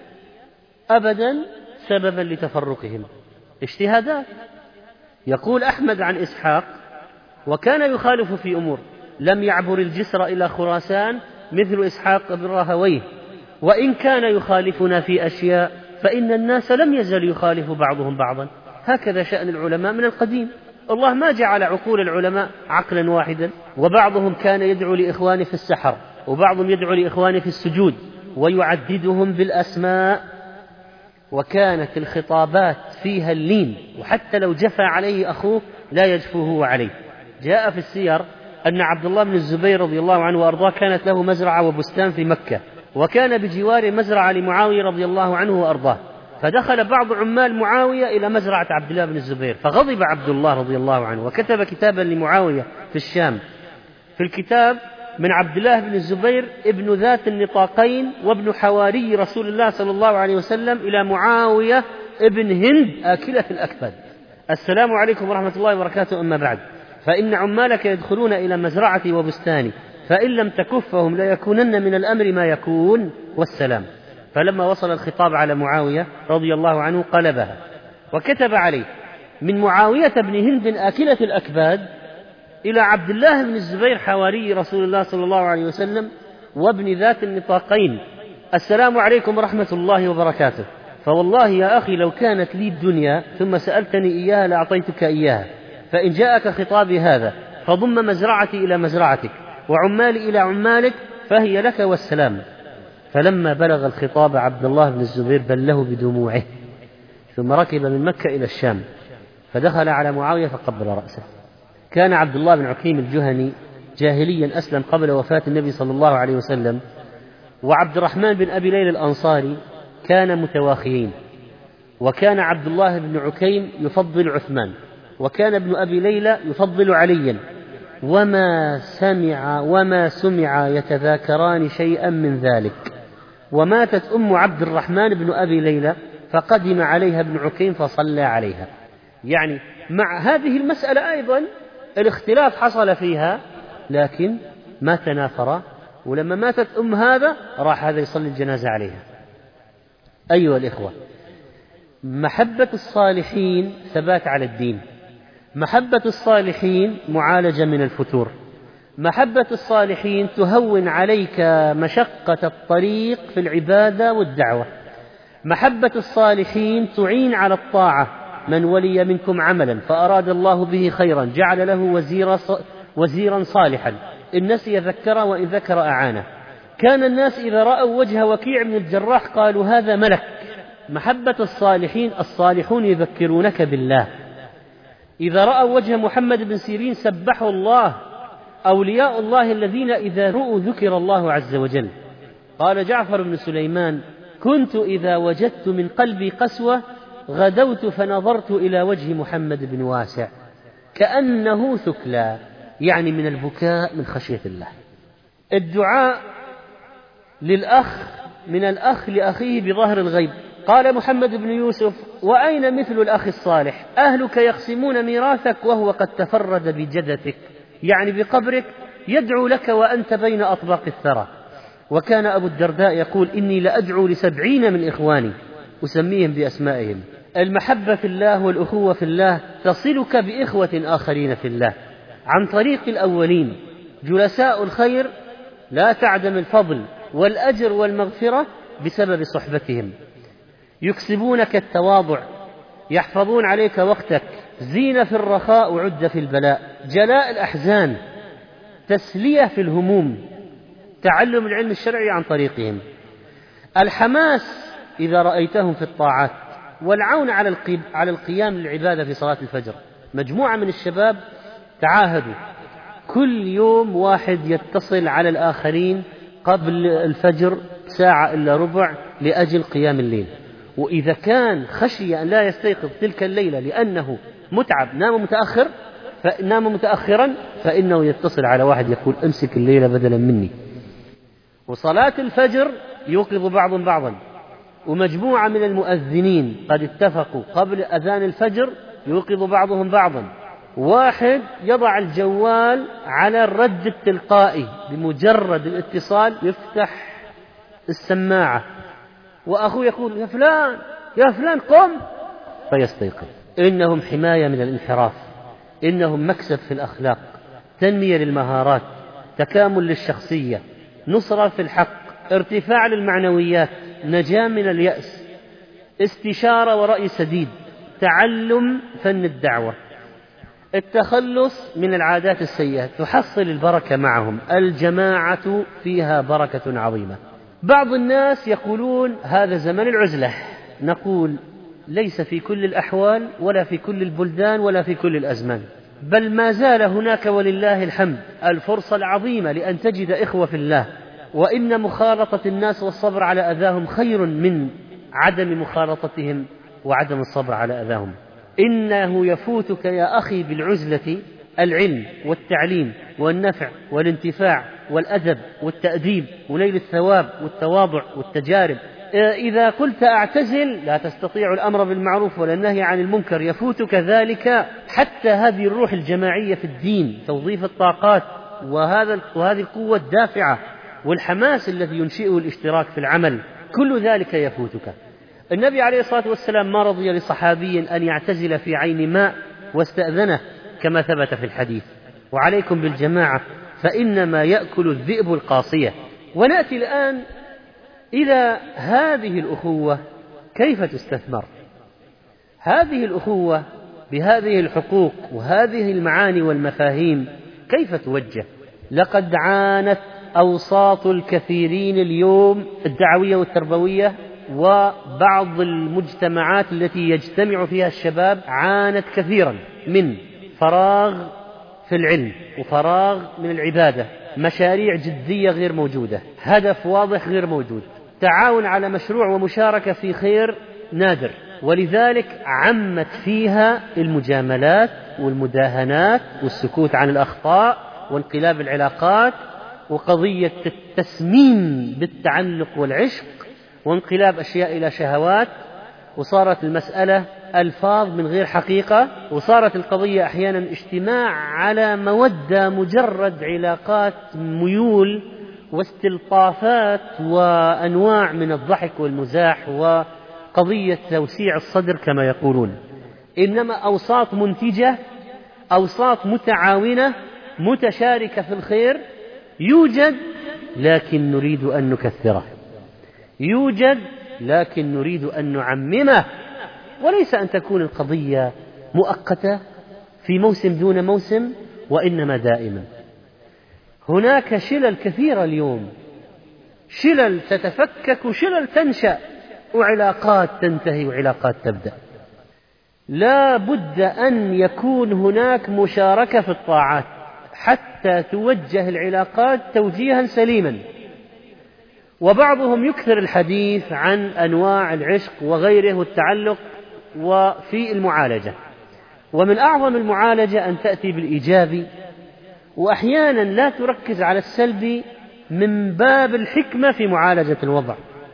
أبدا سببا لتفرقهم، اجتهادات. يقول أحمد عن إسحاق: وكان يخالف في أمور، لم يعبر الجسر إلى خراسان مثل إسحاق بن راهويه، وإن كان يخالفنا في أشياء فإن الناس لم يزل يخالف بعضهم بعضا. هكذا شأن العلماء من القديم. الله ما جعل عقول العلماء عقلا واحدا، وبعضهم كان يدعو لإخوانه في السحر، وبعضهم يدعو لإخوانه في السجود، ويعددهم بالأسماء. وكانت الخطابات فيها اللين، وحتى لو جفى عليه أخوه لا يجفوه عليه. جاء في السير أن عبد الله بن الزبير رضي الله عنه وأرضاه كانت له مزرعة وبستان في مكة، وكان بجوار مزرعة لمعاوية رضي الله عنه وأرضاه، فدخل بعض عمال معاوية إلى مزرعة عبد الله بن الزبير، فغضب عبد الله رضي الله عنه وكتب كتابا لمعاوية في الشام. في الكتاب: من عبد الله بن الزبير ابن ذات النطاقين وابن حواري رسول الله صلى الله عليه وسلم إلى معاوية ابن هند آكلة الأكباد: السلام عليكم ورحمة الله وبركاته، أما بعد، فإن عمالك يدخلون إلى مزرعتي وبستاني، فإن لم تكفهم ليكونن من الأمر ما يكون، والسلام. فلما وصل الخطاب على معاوية رضي الله عنه قلبها وكتب عليه: من معاوية بن هند آكلة الأكباد إلى عبد الله بن الزبير حواري رسول الله صلى الله عليه وسلم وابن ذات النطاقين: السلام عليكم ورحمة الله وبركاته. فوالله يا أخي لو كانت لي الدنيا ثم سألتني إياها لأعطيتك إياها، فإن جاءك خطابي هذا فضم مزرعتي إلى مزرعتك وعمالي إلى عمالك فهي لك والسلام. فلما بلغ الخطاب عبد الله بن الزبير بله بدموعه، ثم ركب من مكة إلى الشام فدخل على معاوية فقبل رأسه. كان عبد الله بن عكيم الجهني جاهليا أسلم قبل وفاة النبي صلى الله عليه وسلم، وعبد الرحمن بن أبي ليلى الأنصاري كان متواخيين، وكان عبد الله بن عكيم يفضل عثمان، وكان ابن أبي ليلى يفضل عليا، وما سمع وما سمع يتذاكران شيئا من ذلك. وماتت أم عبد الرحمن بن أبي ليلى فقدم عليها ابن عكيم فصلى عليها. يعني مع هذه المسألة أيضا الاختلاف حصل فيها، لكن ما تنافر، ولما ماتت أم هذا راح هذا يصلي الجنازة عليها. أيها الإخوة، محبة الصالحين ثبات على الدين، محبة الصالحين معالجة من الفتور، محبة الصالحين تهون عليك مشقة الطريق في العبادة والدعوة، محبة الصالحين تعين على الطاعة. من ولي منكم عملا فأراد الله به خيرا جعل له وزيرا وزيرا صالحا إن نسي ذكره وإن ذكر أعانه. كان الناس إذا رأوا وجه وكيع بن الجراح قالوا هذا ملك. محبة الصالحين، الصالحون يذكرونك بالله. إذا رأوا وجه محمد بن سيرين سبحوا الله. أولياء الله الذين إذا رؤوا ذكر الله عز وجل. قال جعفر بن سليمان: كنت إذا وجدت من قلبي قسوة غدوت فنظرت إلى وجه محمد بن واسع كأنه ثكلى، يعني من البكاء من خشية الله. الدعاء للأخ من الأخ لأخيه بظهر الغيب. قال محمد بن يوسف: وأين مثل الأخ الصالح؟ أهلك يقسمون ميراثك وهو قد تفرد بجدتك، يعني بقبرك، يدعو لك وأنت بين أطباق الثرى. وكان أبو الدرداء يقول: إني لأدعو لسبعين من إخواني أسميهم بأسمائهم. المحبة في الله والأخوة في الله تصلك بإخوة آخرين في الله عن طريق الأولين. جلساء الخير لا تعدم الفضل والأجر والمغفرة بسبب صحبتهم. يكسبونك التواضع، يحفظون عليك وقتك، زين في الرخاء وعد في البلاء، جلاء الأحزان، تسلية في الهموم، تعلم العلم الشرعي عن طريقهم، الحماس إذا رأيتهم في الطاعات، والعون على القيام للعبادة في صلاة الفجر. مجموعة من الشباب تعاهدوا كل يوم واحد يتصل على الآخرين قبل الفجر ساعة إلا ربع لأجل قيام الليل، وإذا كان خشي أن لا يستيقظ تلك الليلة لأنه متعب نام متأخر فنام متأخرا فإنه يتصل على واحد يقول: أمسك الليلة بدلا مني. وصلاة الفجر يوقظ بعض بعضا، ومجموعة من المؤذنين قد اتفقوا قبل أذان الفجر يوقظ بعضهم بعضا. واحد يضع الجوال على الرد التلقائي، بمجرد الاتصال يفتح السماعة وأخوه يقول: يا فلان يا فلان قم، فيستيقظ. إنهم حماية من الانحراف، إنهم مكسب في الأخلاق، تنمية للمهارات، تكامل للشخصية، نصرة في الحق، ارتفاع للمعنويات، نجاة من اليأس، استشارة ورأي سديد، تعلم فن الدعوة، التخلص من العادات السيئة، تحصل البركة معهم. الجماعة فيها بركة عظيمة. بعض الناس يقولون هذا زمن العزلة. نقول: ليس في كل الأحوال ولا في كل البلدان ولا في كل الأزمان، بل ما زال هناك ولله الحمد الفرصة العظيمة لأن تجد إخوة في الله. وإن مخالطة الناس والصبر على أذاهم خير من عدم مخالطتهم وعدم الصبر على أذاهم. إنه يفوتك يا أخي بالعزلة العلم والتعليم والنفع والانتفاع والأدب والتأديب ونيل الثواب والتواضع والتجارب. إذا قلت أعتزل لا تستطيع الأمر بالمعروف ولا النهي عن المنكر، يفوتك ذلك. حتى هذه الروح الجماعية في الدين، توظيف الطاقات، وهذا وهذه القوة الدافعة والحماس الذي ينشئه الاشتراك في العمل، كل ذلك يفوتك. النبي عليه الصلاة والسلام ما رضي لصحابي أن يعتزل في عين ماء واستأذنه كما ثبت في الحديث. وعليكم بالجماعة فإنما يأكل الذئب القاصية. ونأتي الآن إلى هذه الأخوة كيف تستثمر؟ هذه الأخوة بهذه الحقوق وهذه المعاني والمفاهيم كيف توجه؟ لقد عانت أوساط الكثيرين اليوم الدعوية والتربوية وبعض المجتمعات التي يجتمع فيها الشباب عانت كثيرا من فراغ في العلم وفراغ من العبادة، مشاريع جدية غير موجودة، هدف واضح غير موجود، تعاون على مشروع ومشاركة في خير نادر، ولذلك عمت فيها المجاملات والمداهنات والسكوت عن الأخطاء وانقلاب العلاقات وقضية التسميم بالتعلق والعشق وانقلاب أشياء إلى شهوات، وصارت المسألة ألفاظ من غير حقيقة، وصارت القضية أحيانا اجتماع على مودة مجرد علاقات ميول واستلطافات وأنواع من الضحك والمزاح وقضية توسيع الصدر كما يقولون. إنما أوساط منتجة، أوساط متعاونة متشاركة في الخير يوجد، لكن نريد أن نكثره، يوجد لكن نريد أن نعممه، وليس أن تكون القضية مؤقتة في موسم دون موسم، وإنما دائما. هناك شلل كثيرة اليوم، شلل تتفكك وشلل تنشأ وعلاقات تنتهي وعلاقات تبدأ. لا بد أن يكون هناك مشاركة في الطاعات حتى توجه العلاقات توجيها سليما. وبعضهم يكثر الحديث عن أنواع العشق وغيره والتعلق وفي المعالجة، ومن أعظم المعالجة أن تأتي بالإيجابي، وأحيانا لا تركز على السلبي من باب الحكمة في معالجة الوضع،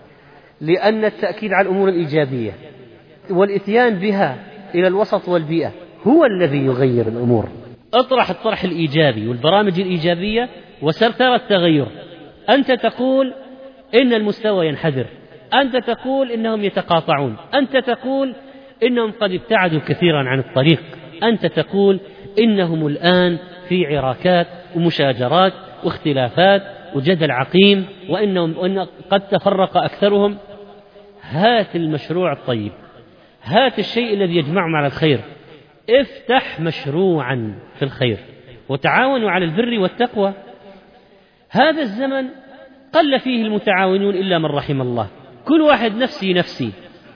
لأن التأكيد على الأمور الإيجابية والإتيان بها إلى الوسط والبيئة هو الذي يغير الأمور. اطرح الطرح الإيجابي والبرامج الإيجابية وسترى التغير. أنت تقول إن المستوى ينحدر، أنت تقول إنهم يتقاطعون، أنت تقول إنهم قد ابتعدوا كثيرا عن الطريق، أنت تقول إنهم الآن في عراكات ومشاجرات واختلافات وجدل عقيم وإنهم وإن قد تفرق أكثرهم. هات المشروع الطيب، هات الشيء الذي يجمعهم على الخير، افتح مشروعا في الخير وتعاونوا على البر والتقوى. هذا الزمن قل فيه المتعاونون إلا من رحم الله، كل واحد نفسي نفسي.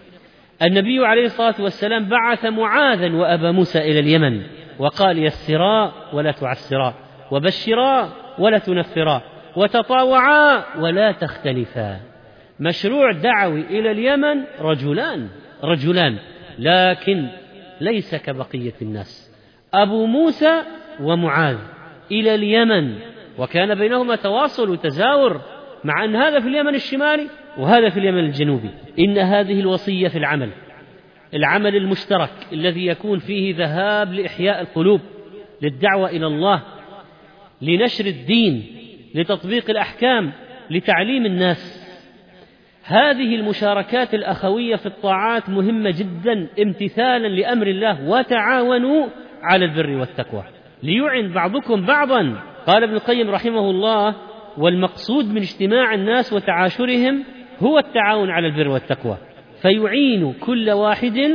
النبي عليه الصلاة والسلام بعث معاذا وأبا موسى إلى اليمن وقال: يسرا ولا تعسرا، وبشرا ولا تنفرا، وتطاوعا ولا تختلفا. مشروع دعوي إلى اليمن رجلان رجلان لكن ليس كبقية الناس، أبو موسى ومعاذ إلى اليمن، وكان بينهما تواصل وتزاور، مع أن هذا في اليمن الشمالي وهذا في اليمن الجنوبي. إن هذه الوصية في العمل، العمل المشترك الذي يكون فيه ذهاب لإحياء القلوب، للدعوة إلى الله، لنشر الدين، لتطبيق الأحكام، لتعليم الناس. هذه المشاركات الأخوية في الطاعات مهمة جدا امتثالا لأمر الله: وتعاونوا على البر والتقوى، ليعن بعضكم بعضا. قال ابن القيم رحمه الله: والمقصود من اجتماع الناس وتعاشرهم هو التعاون على البر والتقوى، فيعين كل واحد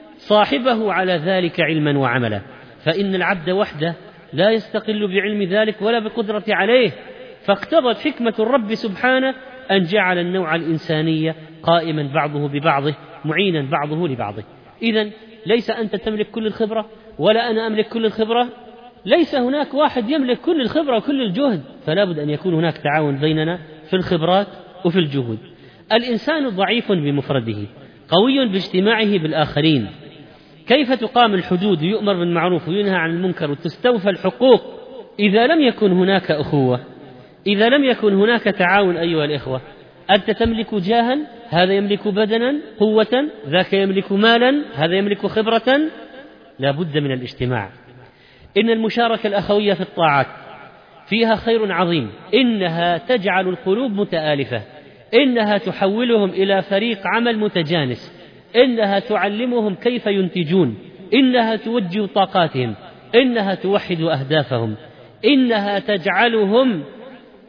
صاحبه على ذلك علما وعملا، فإن العبد وحده لا يستقل بعلم ذلك ولا بقدرة عليه، فاقتضت حكمة الرب سبحانه أن جعل النوع الإنساني قائما بعضه ببعضه معينا بعضه لبعضه. إذن ليس أنت تملك كل الخبرة ولا أنا أملك كل الخبرة، ليس هناك واحد يملك كل الخبرة وكل الجهد، فلا بد أن يكون هناك تعاون بيننا في الخبرات وفي الجهود. الإنسان ضعيف بمفرده، قوي باجتماعه بالآخرين. كيف تقام الحدود ويؤمر بالمعروف وينهى عن المنكر وتستوفى الحقوق إذا لم يكن هناك أخوة، إذا لم يكن هناك تعاون؟ أيها الإخوة، أنت تملك جاها، هذا يملك بدنا قوة، ذاك يملك مالا، هذا يملك خبرة. لا بد من الاجتماع. إن المشاركة الأخوية في الطاعات فيها خير عظيم، إنها تجعل القلوب متآلفة، إنها تحولهم إلى فريق عمل متجانس، إنها تعلمهم كيف ينتجون، إنها توجه طاقاتهم، إنها توحد أهدافهم، إنها تجعلهم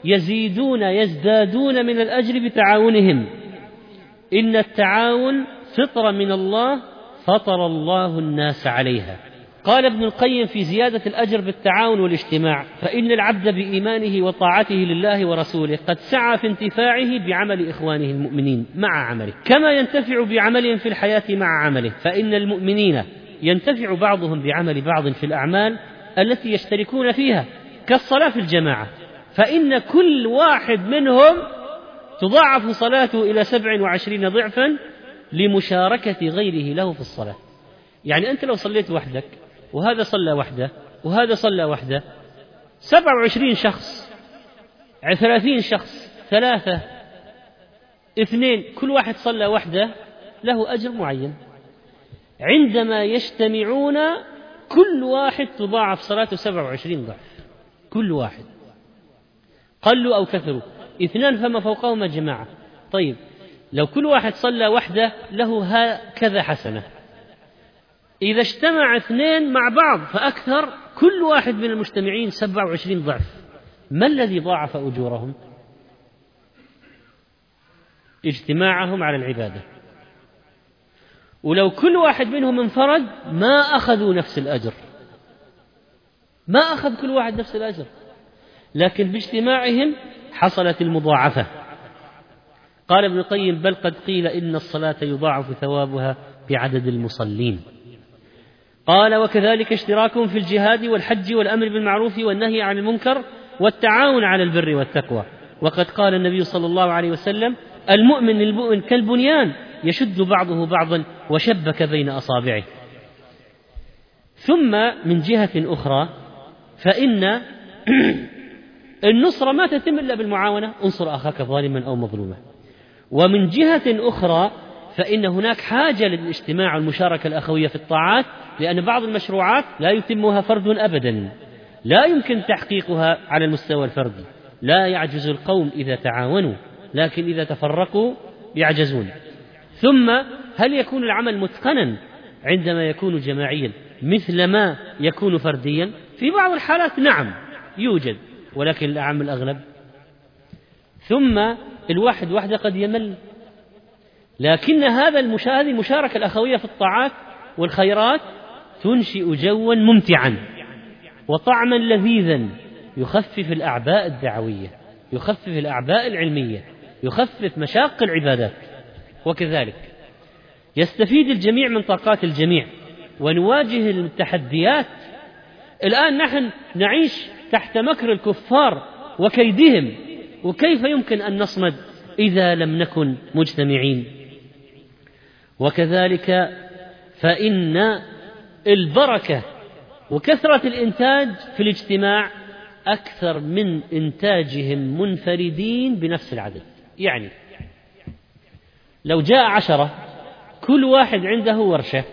يزيدون يزدادون من الأجر بتعاونهم. إن التعاون فطرة من الله فطر الله الناس عليها. قال ابن القيم في زيادة الأجر بالتعاون والاجتماع: فإن العبد بإيمانه وطاعته لله ورسوله قد سعى في انتفاعه بعمل إخوانه المؤمنين مع عمله، كما ينتفع بعملهم في الحياة مع عمله، فإن المؤمنين ينتفع بعضهم بعمل بعض في الأعمال التي يشتركون فيها كالصلاة في الجماعة، فإن كل واحد منهم تضاعف صلاته إلى سبع وعشرين ضعفا لمشاركة غيره له في الصلاة. يعني أنت لو صليت وحدك وهذا صلى وحده وهذا صلى وحده، سبع وعشرين شخص، ثلاثين شخص، ثلاثة، اثنين، كل واحد صلى وحده له أجر معين. عندما يجتمعون كل واحد تضاعف صلاته سبع وعشرين ضعف، كل واحد، قلوا أو كثروا، اثنان فما فوقهما جماعة. طيب لو كل واحد صلى وحده له هكذا حسنة، إذا اجتمع اثنين مع بعض فأكثر، كل واحد من المجتمعين سبع وعشرين ضعف. ما الذي ضاعف أجورهم؟ اجتماعهم على العبادة. ولو كل واحد منهم انفرد ما أخذوا نفس الأجر، ما أخذ كل واحد نفس الأجر، لكن باجتماعهم حصلت المضاعفة. قال ابن القيم: بل قد قيل إن الصلاة يضاعف ثوابها بعدد المصلين. قال: وكذلك اشتراكهم في الجهاد والحج والأمر بالمعروف والنهي عن المنكر والتعاون على البر والتقوى. وقد قال النبي صلى الله عليه وسلم: المؤمن للمؤمن كالبنيان يشد بعضه بعضا وشبك بين أصابعه. ثم من جهة أخرى فإن النصرة ما تتم إلا بالمعاونة، انصر أخاك ظالما أو مظلوما. ومن جهة أخرى فإن هناك حاجة للاجتماع والمشاركة الأخوية في الطاعات، لأن بعض المشروعات لا يتمها فرد أبدا، لا يمكن تحقيقها على المستوى الفردي. لا يعجز القوم إذا تعاونوا، لكن إذا تفرقوا يعجزون. ثم هل يكون العمل متقنا عندما يكون جماعيا مثل ما يكون فرديا؟ في بعض الحالات نعم يوجد، ولكن الأعم الأغلب. ثم الواحد وحده قد يمل، لكن هذا هذه المشاركة الأخوية في الطاعات والخيرات تنشئ جوا ممتعا وطعما لذيذا، يخفف الأعباء الدعوية، يخفف الأعباء العلمية، يخفف مشاق العبادات. وكذلك يستفيد الجميع من طاقات الجميع ونواجه التحديات. الآن نحن نعيش تحت مكر الكفار وكيدهم، وكيف يمكن أن نصمد إذا لم نكن مجتمعين؟ وكذلك فإن البركة وكثرة الإنتاج في الاجتماع أكثر من إنتاجهم منفردين بنفس العدد. يعني لو جاء عشرة كل واحد عنده ورشة،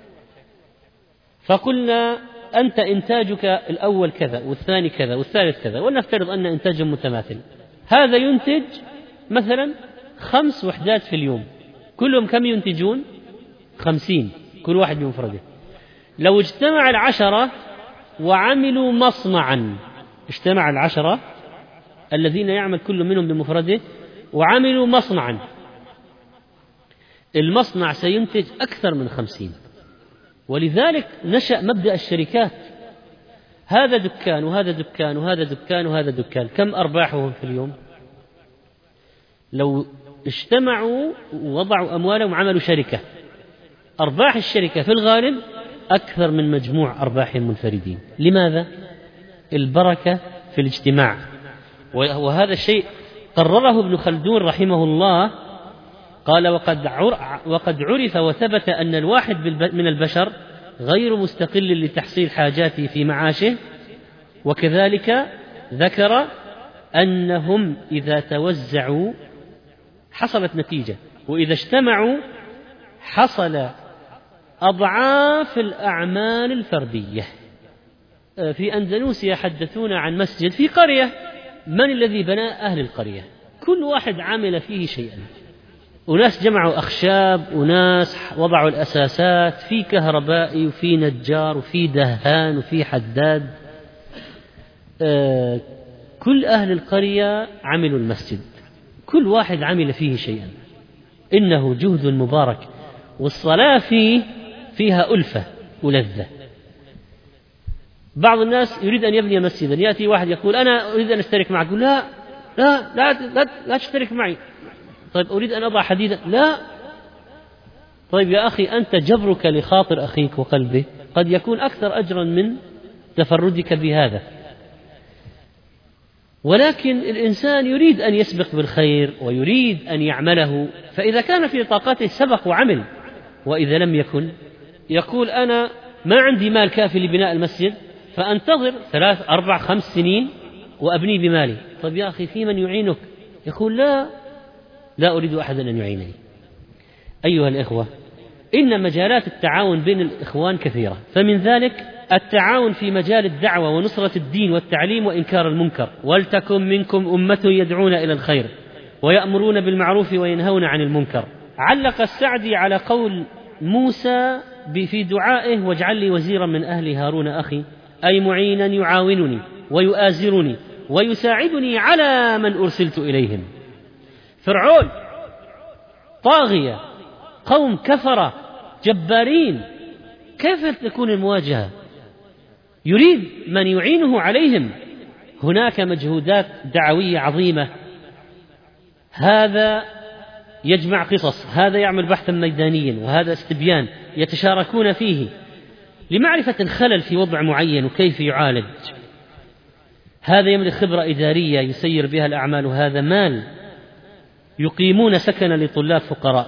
فقلنا أنت إنتاجك الأول كذا والثاني كذا والثالث كذا، ونفترض أن إنتاجهم متماثل، هذا ينتج مثلا خمس وحدات في اليوم، كلهم كم ينتجون؟ خمسين، كل واحد بمفرده. لو اجتمع العشرة وعملوا مصنعا، اجتمع العشرة الذين يعمل كل منهم بمفرده وعملوا مصنعا، المصنع سينتج أكثر من خمسين. ولذلك نشأ مبدأ الشركات، هذا دكان وهذا دكان وهذا دكان وهذا دكان، كم أرباحهم في اليوم؟ لو اجتمعوا ووضعوا أموالهم وعملوا شركة، أرباح الشركة في الغالب أكثر من مجموع أرباح المنفردين. لماذا؟ البركة في الاجتماع. وهذا الشيء قرره ابن خلدون رحمه الله، قال: وقد وقد عرف وثبت أن الواحد من البشر غير مستقل لتحصيل حاجاته في معاشه. وكذلك ذكر أنهم إذا توزعوا حصلت نتيجة، وإذا اجتمعوا حصل أضعاف الأعمال الفردية. في أندونيسيا حدثونا عن مسجد في قرية، من الذي بنى؟ أهل القرية، كل واحد عمل فيه شيئا، وناس جمعوا أخشاب، وناس وضعوا الأساسات، في كهربائي وفي نجار وفي دهان وفي حداد، آه كل أهل القرية عملوا المسجد، كل واحد عمل فيه شيئا، إنه جهد مبارك. والصلاة فيه فيها ألفة ولذة. بعض الناس يريد أن يبني مسجدا، يأتي واحد يقول أنا أريد أن أشترك معك، يقول لا لا لا لا, لا تشترك معي. طيب أريد أن أضع حديدا، لا. طيب يا أخي أنت جبرك لخاطر أخيك وقلبه قد يكون أكثر أجرا من تفردك بهذا. ولكن الإنسان يريد أن يسبق بالخير ويريد أن يعمله، فإذا كان في طاقته سبق وعمل، وإذا لم يكن يقول أنا ما عندي مال كافي لبناء المسجد فأنتظر ثلاث أربع خمس سنين وأبني بمالي. طيب يا أخي في من يعينك؟ يقول لا لا أريد أحدا أن يعينني. أيها الإخوة، إن مجالات التعاون بين الإخوان كثيرة، فمن ذلك التعاون في مجال الدعوة ونصرة الدين والتعليم وإنكار المنكر. ولتكن منكم أمة يدعون إلى الخير ويأمرون بالمعروف وينهون عن المنكر. علق السعدي على قول موسى في دعائه واجعل لي وزيرا من أهل هارون أخي، أي معينا يعاونني ويؤازرني ويساعدني على من أرسلت إليهم. فرعون طاغية، قوم كفرة جبارين، كيف تكون المواجهة؟ يريد من يعينه عليهم. هناك مجهودات دعوية عظيمة، هذا يجمع قصص، هذا يعمل بحثا ميدانيا، وهذا استبيان يتشاركون فيه لمعرفة الخلل في وضع معين وكيف يعالج. هذا يملك خبرة إدارية يسير بها الأعمال، وهذا مال يقيمون سكنا لطلاب فقراء.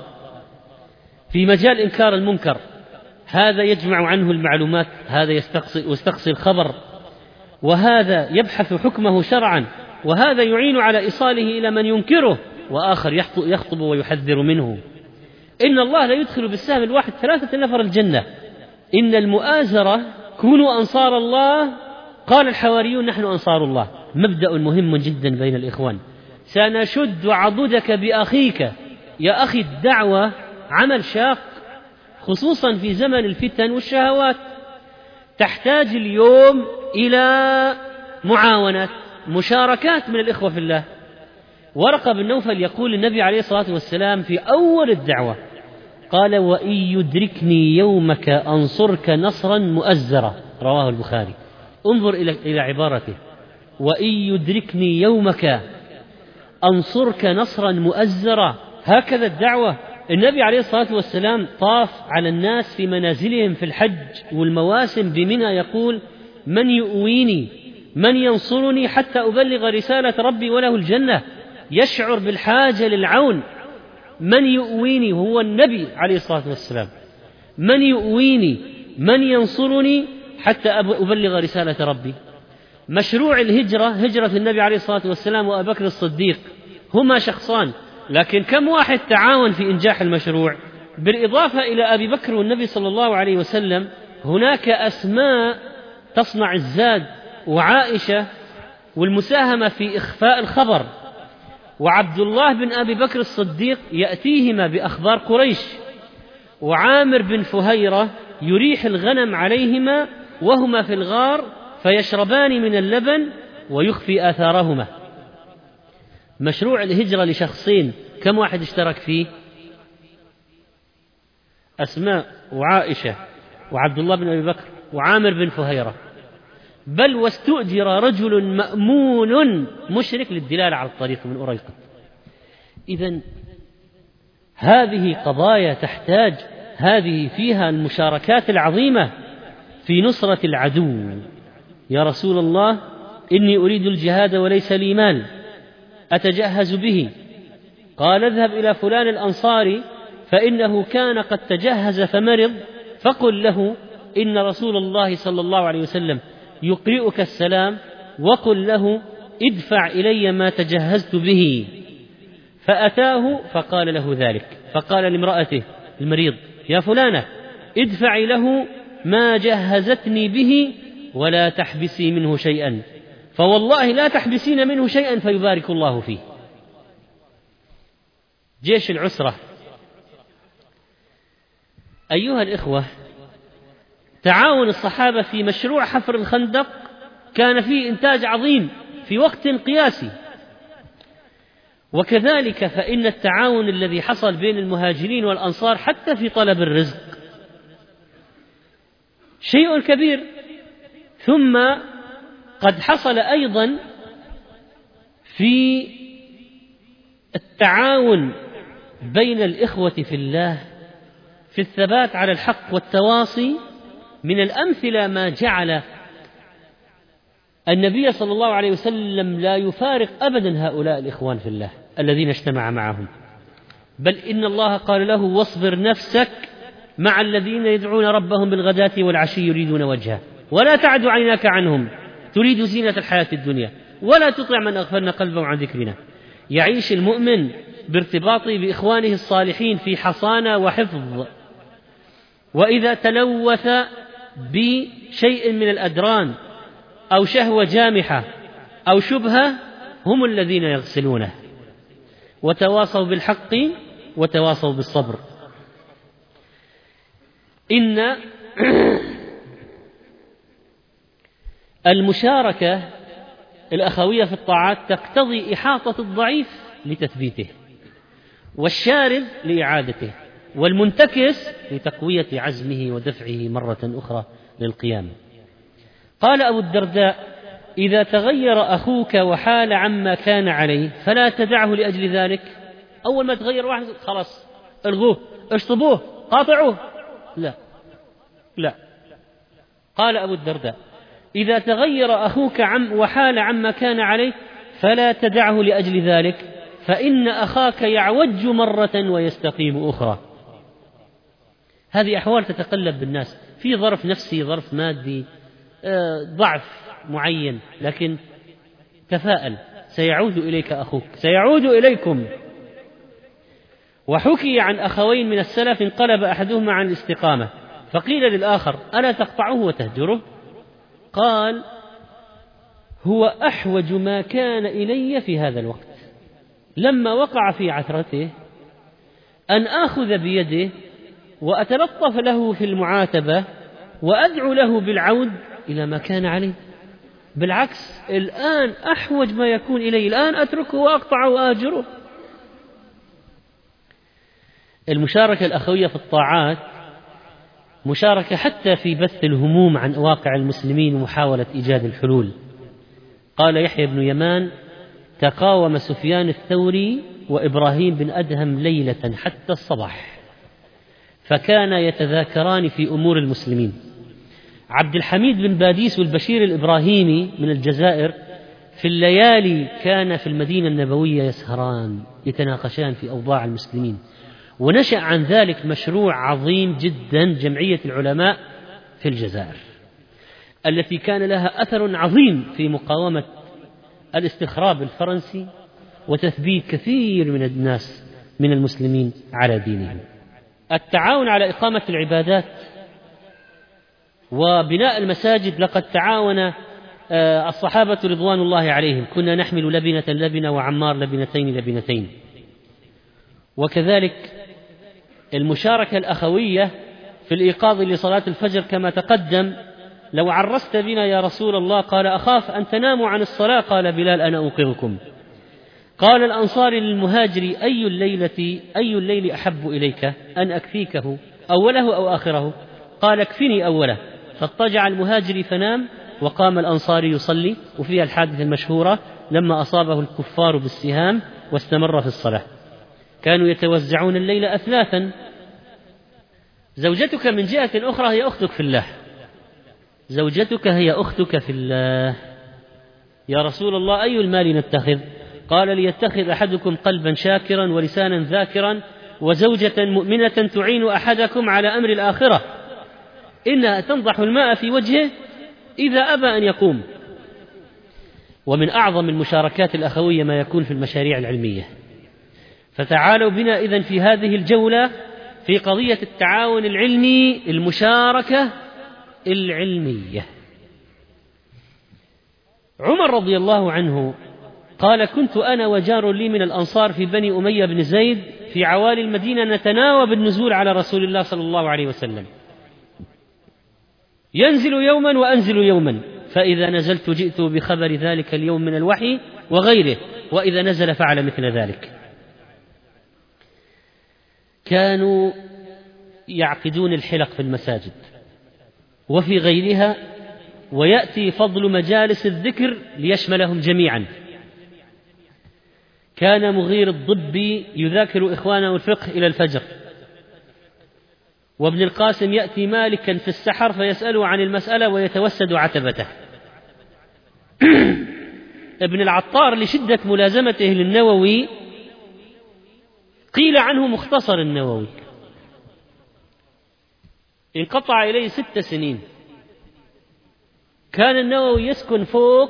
في مجال إنكار المنكر هذا يجمع عنه المعلومات، هذا يستقصي, يستقصي الخبر، وهذا يبحث حكمه شرعا، وهذا يعين على إيصاله إلى من ينكره، وآخر يخطب ويحذر منه. إن الله لا يدخل بالسهم الواحد ثلاثة نفر الجنة. إن المؤازرة كونوا أنصار الله، قال الحواريون نحن أنصار الله، مبدأ مهم جدا بين الإخوان. سنشد عضدك بأخيك. يا أخي الدعوة عمل شاق، خصوصا في زمن الفتن والشهوات، تحتاج اليوم إلى معاونات، مشاركات من الإخوة في الله. ورقة بن نوفل يقول النبي عليه الصلاة والسلام في أول الدعوة قال وإن يدركني يومك أنصرك نصرا مؤزرا، رواه البخاري. انظر إلى عبارته، وإن يدركني يومك أنصرك نصرا مؤزرا. هكذا الدعوة. النبي عليه الصلاة والسلام طاف على الناس في منازلهم في الحج والمواسم بمنى يقول من يؤويني من ينصرني حتى أبلغ رسالة ربي وله الجنة. يشعر بالحاجة للعون. من يؤويني هو النبي عليه الصلاة والسلام. من يؤويني من ينصرني حتى أبلغ رسالة ربي. مشروع الهجرة، هجرة النبي عليه الصلاة والسلام وأبي بكر الصديق، هما شخصان، لكن كم واحد تعاون في إنجاح المشروع؟ بالإضافة إلى أبي بكر والنبي صلى الله عليه وسلم هناك أسماء تصنع الزاد، وعائشة والمساهمة في إخفاء الخبر، وعبد الله بن أبي بكر الصديق يأتيهما بأخبار قريش، وعامر بن فهيرة يريح الغنم عليهما وهما في الغار فيشربان من اللبن ويخفي آثارهما. مشروع الهجرة لشخصين، كم واحد اشترك فيه؟ أسماء وعائشة وعبد الله بن أبي بكر وعامر بن فهيرة، بل واستؤجر رجل مأمون مشرك للدلالة على الطريق من أريقط. إذن هذه قضايا تحتاج، هذه فيها المشاركات العظيمة في نصرة العدو. يا رسول الله إني أريد الجهاد وليس لي مال أتجهز به. قال اذهب إلى فلان الأنصاري فإنه كان قد تجهز فمرض، فقل له إن رسول الله صلى الله عليه وسلم يقرئك السلام، وقل له ادفع إلي ما تجهزت به. فأتاه فقال له ذلك، فقال لامرأته المريض يا فلانة ادفعي له ما جهزتني به ولا تحبسي منه شيئا، فوالله لا تحبسين منه شيئا فيبارك الله فيه. جيش العسرة. أيها الإخوة، تعاون الصحابة في مشروع حفر الخندق كان فيه إنتاج عظيم في وقت قياسي، وكذلك فإن التعاون الذي حصل بين المهاجرين والأنصار حتى في طلب الرزق شيء كبير. ثم قد حصل أيضا في التعاون بين الإخوة في الله في الثبات على الحق والتواصي. من الأمثلة ما جعل النبي صلى الله عليه وسلم لا يفارق أبدا هؤلاء الإخوان في الله الذين اجتمع معهم، بل إن الله قال له: واصبر نفسك مع الذين يدعون ربهم بالغداة والعشي يريدون وجهه ولا تعد عيناك عنهم تريد زينة الحياة الدنيا ولا تطع من أغفلنا قلبه عن ذكرنا. يعيش المؤمن بارتباطه بإخوانه الصالحين في حصانة وحفظ، وإذا تلوث بشيء من الأدران أو شهوة جامحة أو شبهة هم الذين يغسلونه. وتواصوا بالحق وتواصوا بالصبر. إن المشاركة الأخوية في الطاعات تقتضي إحاطة الضعيف لتثبيته، والشارد لإعادته، والمنتكس لتقوية عزمه ودفعه مرة أخرى للقيام. قال أبو الدرداء: إذا تغير أخوك وحال عما كان عليه فلا تدعه لأجل ذلك. أول ما تغير واحد خلاص الغوه، اشطبوه، قاطعوه، لا لا. قال أبو الدرداء: إذا تغير أخوك عم وحال عما كان عليه فلا تدعه لأجل ذلك، فإن أخاك يعوج مرة ويستقيم أخرى. هذه أحوال تتقلب بالناس، في ظرف نفسي، ظرف مادي، ضعف معين، لكن تفاءل، سيعود إليك أخوك، سيعود إليكم. وحكي عن أخوين من السلف انقلب أحدهما عن الاستقامة، فقيل للآخر: ألا تقطعه وتهجره؟ قال: هو أحوج ما كان إلي في هذا الوقت، لما وقع في عثرته أن آخذ بيده وأتلطف له في المعاتبة وأدعو له بالعود إلى ما كان عليه. بالعكس، الآن أحوج ما يكون إليه، الآن أتركه وأقطعه وآجره. المشاركة الأخوية في الطاعات مشاركة حتى في بث الهموم عن واقع المسلمين ومحاولة إيجاد الحلول. قال يحيى بن يمان: تقاوم سفيان الثوري وإبراهيم بن أدهم ليلة حتى الصباح، فكانا يتذاكران في أمور المسلمين. عبد الحميد بن باديس والبشير الإبراهيمي من الجزائر في الليالي كان في المدينة النبوية يسهران يتناقشان في أوضاع المسلمين. ونشأ عن ذلك مشروع عظيم جدا، جمعية العلماء في الجزائر، التي كان لها أثر عظيم في مقاومة الاستخراب الفرنسي وتثبيت كثير من الناس من المسلمين على دينهم. التعاون على إقامة العبادات وبناء المساجد، لقد تعاون الصحابة رضوان الله عليهم، كنا نحمل لبنة لبنة وعمار لبنتين لبنتين. وكذلك المشاركة الأخوية في الإيقاظ لصلاة الفجر كما تقدم: لو عرست بنا يا رسول الله، قال: أخاف أن تناموا عن الصلاة، قال بلال: أنا أوقظكم. قال الأنصاري للمهاجر: أي الليلة أي الليل أحب إليك أن أكفيكه، أوله أو آخره؟ قال: اكفني أوله. فاضطجع المهاجر فنام، وقام الأنصاري يصلي. وفيها الحادثة المشهورة لما أصابه الكفار بالسهام واستمر في الصلاة. كانوا يتوزعون الليل أثلاثا. زوجتك من جهة أخرى هي أختك في الله، زوجتك هي أختك في الله. يا رسول الله، أي المال نتخذ؟ قال: ليتخذ أحدكم قلبا شاكرا ولسانا ذاكرا وزوجة مؤمنة تعين أحدكم على أمر الآخرة، إنها تنضح الماء في وجهه إذا أبى أن يقوم. ومن أعظم المشاركات الأخوية ما يكون في المشاريع العلمية. فتعالوا بنا إذن في هذه الجولة في قضية التعاون العلمي، المشاركة العلمية. عمر رضي الله عنه قال: كنت أنا وجار لي من الأنصار في بني أمية بن زيد في عوالي المدينة نتناوب النزول على رسول الله صلى الله عليه وسلم، ينزل يوما وأنزل يوما، فإذا نزلت جئت بخبر ذلك اليوم من الوحي وغيره، وإذا نزل فعل مثل ذلك. كانوا يعقدون الحلق في المساجد وفي غيرها، ويأتي فضل مجالس الذكر ليشملهم جميعا. كان مغير الضبي يذاكر إخوانه الفقه إلى الفجر، وابن القاسم يأتي مالكا في السحر فيسأله عن المسألة ويتوسد عتبته. ابن العطار لشدة ملازمته للنووي قيل عنه مختصر النووي، انقطع إليه ست سنين. كان النووي يسكن فوق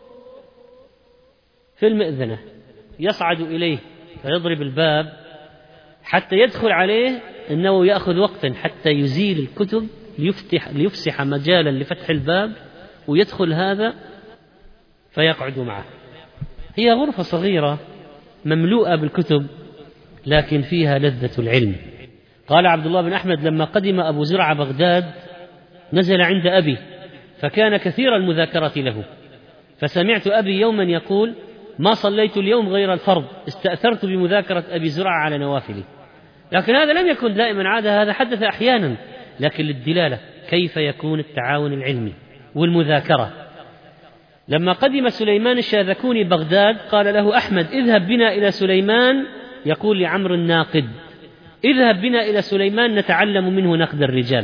في المئذنة، يصعد إليه فيضرب الباب حتى يدخل عليه. النووي يأخذ وقتا حتى يزيل الكتب ليفتح ليفسح مجالا لفتح الباب، ويدخل هذا فيقعد معه. هي غرفة صغيرة مملوءة بالكتب لكن فيها لذة العلم. قال عبد الله بن أحمد: لما قدم أبو زرعة بغداد نزل عند أبي، فكان كثير المذاكرة له، فسمعت أبي يوما يقول: ما صليت اليوم غير الفرض، استأثرت بمذاكرة أبي زرعة على نوافلي. لكن هذا لم يكن دائما عادة، هذا حدث أحيانا، لكن للدلالة كيف يكون التعاون العلمي والمذاكرة. لما قدم سليمان الشاذكوني بغداد قال له أحمد: اذهب بنا إلى سليمان، يقول لعمرو الناقد: اذهب بنا إلى سليمان نتعلم منه نقد الرجال.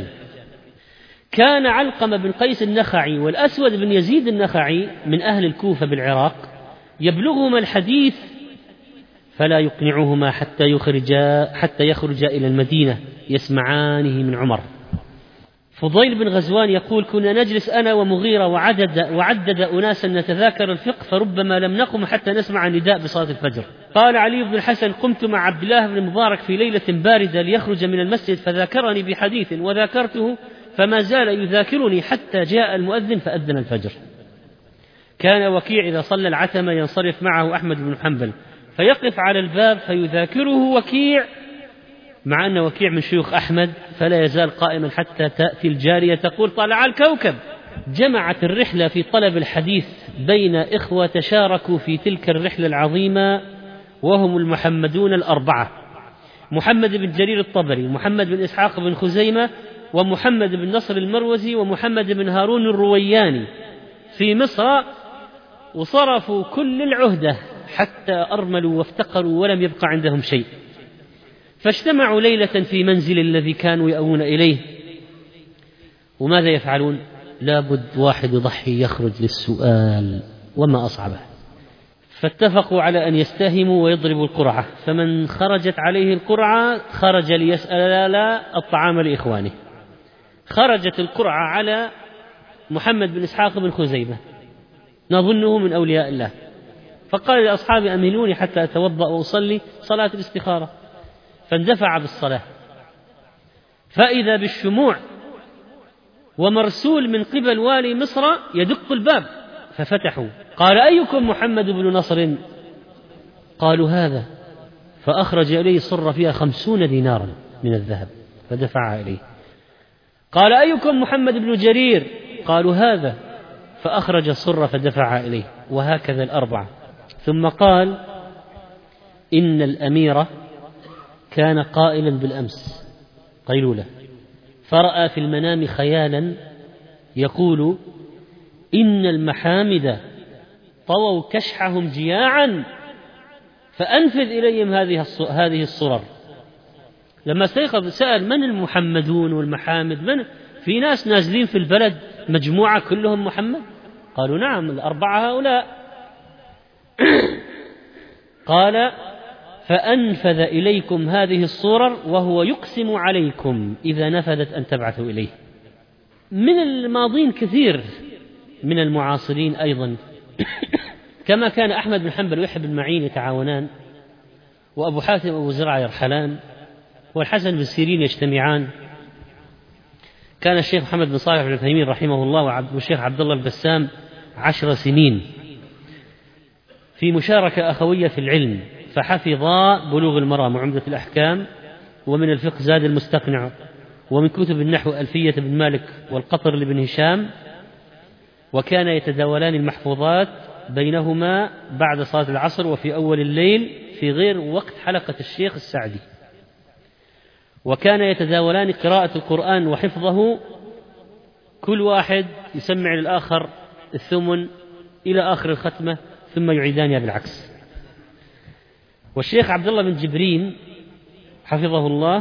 كان علقمة بن قيس النخعي والأسود بن يزيد النخعي من أهل الكوفة بالعراق يبلغهما الحديث فلا يقنعهما حتى يخرجا حتى يخرجا إلى المدينة يسمعانه من عمر. فضيل بن غزوان يقول: كنا نجلس أنا ومغيرة وعدد, وعدد أناسا نتذاكر الفقه، فربما لم نقم حتى نسمع النداء بصلاة الفجر. قال علي بن الحسن: قمت مع عبد الله بن مبارك في ليلة باردة ليخرج من المسجد، فذاكرني بحديث وذاكرته، فما زال يذاكرني حتى جاء المؤذن فأذن الفجر. كان وكيع إذا صلى العتمة ينصرف معه أحمد بن حنبل فيقف على الباب فيذاكره وكيع، مع أن وكيع من شيوخ أحمد، فلا يزال قائما حتى تأتي الجارية تقول: طلع الكوكب. جمعت الرحلة في طلب الحديث بين إخوة تشاركوا في تلك الرحلة العظيمة، وهم المحمدون الأربعة: محمد بن جرير الطبري، محمد بن إسحاق بن خزيمة، ومحمد بن نصر المروزي، ومحمد بن هارون الروياني في مصر، وصرفوا كل العهدة حتى أرملوا وافتقروا ولم يبقى عندهم شيء. فاجتمعوا ليلة في منزل الذي كانوا يأوون إليه، وماذا يفعلون؟ لابد واحد يضحي يخرج للسؤال، وما أصعبه. فاتفقوا على أن يستهموا ويضربوا القرعة، فمن خرجت عليه القرعة خرج ليسأل الطعام لإخوانه. خرجت القرعة على محمد بن إسحاق بن خزيمة، نظنه من أولياء الله، فقال لأصحابه: أمهلوني حتى أتوضأ وأصلي صلاة الاستخارة. فاندفع بالصلاة، فإذا بالشموع ومرسول من قبل والي مصر يدق الباب، ففتحوا. قال: أيكم محمد بن نصر؟ قالوا: هذا. فأخرج إليه صرة فيها خمسون دينارا من الذهب فدفعها إليه. قال: أيكم محمد بن جرير؟ قالوا: هذا. فأخرج صرة فدفعها إليه، وهكذا الأربعة. ثم قال: إن الأمير كان قائلا بالأمس قيلولة، فرأى في المنام خيالا يقول: إن المحامد طووا كشحهم جياعا فأنفذ إليهم هذه الصرر. لما استيقظ سأل: من المحمدون والمحامد؟ من؟ في ناس نازلين في البلد مجموعة كلهم محمد؟ قالوا: نعم، الأربعة هؤلاء. قال: فأنفذ إليكم هذه الصورر وهو يقسم عليكم إذا نفذت أن تبعثوا إليه. من الماضين كثير من المعاصرين أيضا، كما كان أحمد بن حنبل ويحيى بن معين يتعاونان، وأبو حاتم وأبو زرعة يرحلان، والحسن بن سيرين يجتمعان. كان الشيخ محمد بن صالح بن عثيمين رحمه الله والشيخ عبد الله البسام عشر سنين في مشاركة أخوية في العلم، فحفظا بلوغ المرام وعمدة الأحكام، ومن الفقه زاد المستقنع، ومن كتب النحو ألفية بن مالك والقطر لبن هشام، وكان يتداولان المحفوظات بينهما بعد صلاة العصر وفي أول الليل في غير وقت حلقة الشيخ السعدي. وكان يتداولان قراءة القرآن وحفظه، كل واحد يسمع للآخر الثمن إلى آخر الختمة ثم يعيدانها بالعكس. والشيخ عبد الله بن جبرين حفظه الله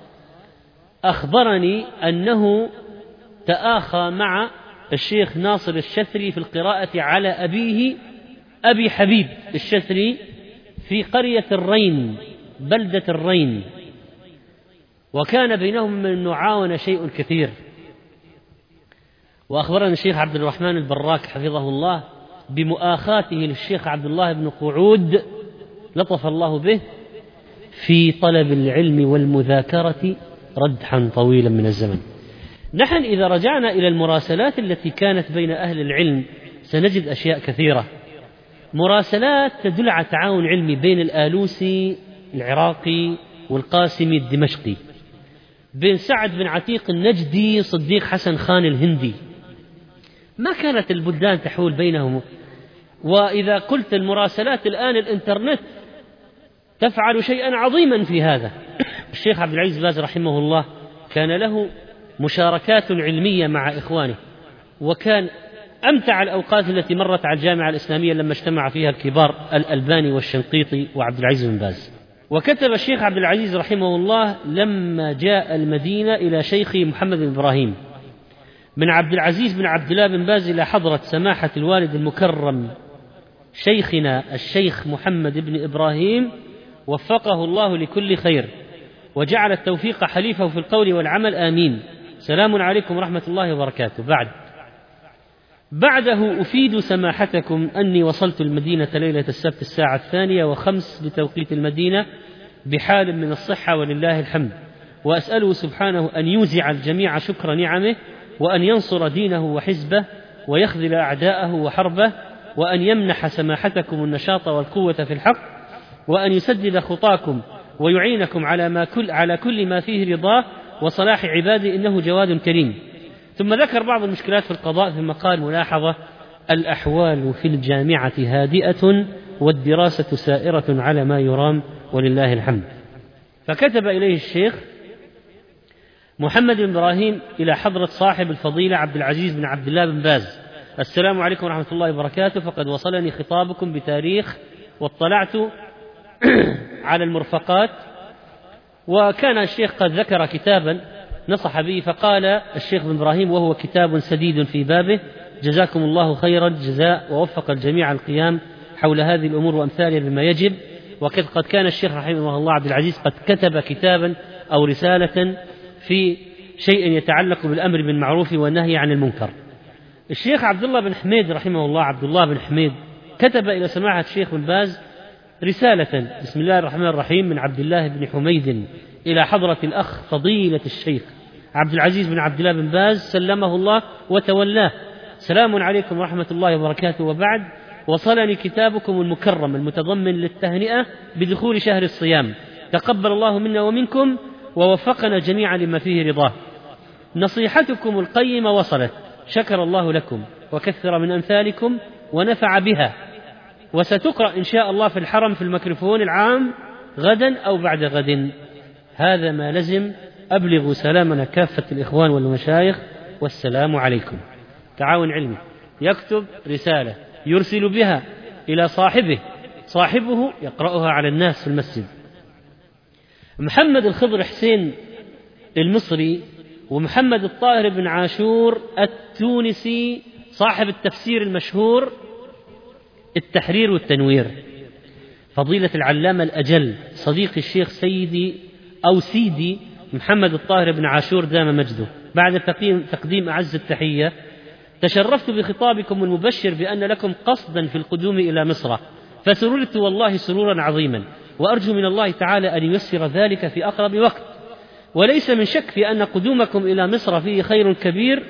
أخبرني أنه تآخى مع الشيخ ناصر الشثري في القراءة على أبيه أبي حبيب الشثري في قرية الرين بلدة الرين، وكان بينهم من المعاونة شيء كثير. وأخبرنا الشيخ عبد الرحمن البراك حفظه الله بمؤاخاته للشيخ عبد الله بن قعود لطف الله به في طلب العلم والمذاكرة ردحا طويلا من الزمن. نحن إذا رجعنا إلى المراسلات التي كانت بين أهل العلم سنجد أشياء كثيرة، مراسلات تدل على تعاون علمي بين الآلوسي العراقي والقاسمي الدمشقي، بين سعد بن عتيق النجدي صديق حسن خان الهندي، ما كانت البلدان تحول بينهم. وإذا قلت المراسلات الآن الإنترنت تفعل شيئا عظيما في هذا. الشيخ عبد العزيز باز رحمه الله كان له مشاركات علمية مع إخوانه، وكان أمتع الأوقات التي مرت على الجامعة الإسلامية لما اجتمع فيها الكبار الألباني والشنقيطي وعبد العزيز بن باز. وكتب الشيخ عبد العزيز رحمه الله لما جاء المدينة إلى شيخي محمد بن إبراهيم من عبد العزيز بن عبد الله بن باز إلى حضرة سماحة الوالد المكرم شيخنا الشيخ محمد بن إبراهيم وفقه الله لكل خير وجعل التوفيق حليفه في القول والعمل، آمين. سلام عليكم ورحمة الله وبركاته. بعد بعده أفيد سماحتكم أني وصلت المدينة ليلة السبت الساعة الثانية وخمس بتوقيت المدينة بحال من الصحة ولله الحمد، وأسأله سبحانه أن يوزع الجميع شكر نعمه، وأن ينصر دينه وحزبه ويخذل أعداءه وحربه، وأن يمنح سماحتكم النشاط والقوة في الحق، وأن يسدد خطاكم ويعينكم على ما كل على كل ما فيه رضاه وصلاح عباده، إنه جواد كريم. ثم ذكر بعض المشكلات في القضاء ثم قال: ملاحظة: الأحوال في الجامعة هادئة والدراسة سائرة على ما يرام ولله الحمد. فكتب إليه الشيخ محمد بن إبراهيم إلى حضرة صاحب الفضيلة عبد العزيز بن عبد الله بن باز: السلام عليكم ورحمة الله وبركاته، فقد وصلني خطابكم بتاريخ واطلعت على المرفقات. وكان الشيخ قد ذكر كتابا نصح به، فقال الشيخ بن إبراهيم وهو كتاب سديد في بابه: جزاكم الله خير الجزاء ووفق الجميع القيام حول هذه الأمور وأمثالها بما يجب. وقد كان الشيخ رحمه الله عبد العزيز قد كتب كتابا أو رسالة في شيء يتعلق بالأمر بالمعروف والنهي عن المنكر. الشيخ عبد الله بن حميد رحمه الله عبد الله بن حميد كتب إلى سماحة الشيخ بن باز رسالة: بسم الله الرحمن الرحيم، من عبد الله بن حميد إلى حضرة الأخ فضيلة الشيخ عبد العزيز بن عبد الله بن باز سلمه الله وتولاه، سلام عليكم ورحمة الله وبركاته. وبعد، وصلني كتابكم المكرم المتضمن للتهنئة بدخول شهر الصيام، تقبل الله منا ومنكم ووفقنا جميعا لما فيه رضاه. نصيحتكم القيمة وصلت، شكر الله لكم وكثر من أمثالكم ونفع بها، وستقرأ إن شاء الله في الحرم في الميكروفون العام غدا أو بعد غد. هذا ما لزم، أبلغوا سلامنا كافة الإخوان والمشايخ، والسلام عليكم. تعاون علمي، يكتب رسالة يرسل بها إلى صاحبه، صاحبه يقرأها على الناس في المسجد. محمد الخضر حسين المصري ومحمد الطاهر بن عاشور التونسي صاحب التفسير المشهور التحرير والتنوير، فضيلة العلامة الأجل صديق الشيخ سيدي أو سيدي محمد الطاهر بن عاشور دام مجده، بعد تقديم أعز التحية، تشرفت بخطابكم المبشر بأن لكم قصدا في القدوم إلى مصر، فسررت والله سرورا عظيما، وأرجو من الله تعالى أن ييسر ذلك في أقرب وقت. وليس من شك في أن قدومكم إلى مصر فيه خير كبير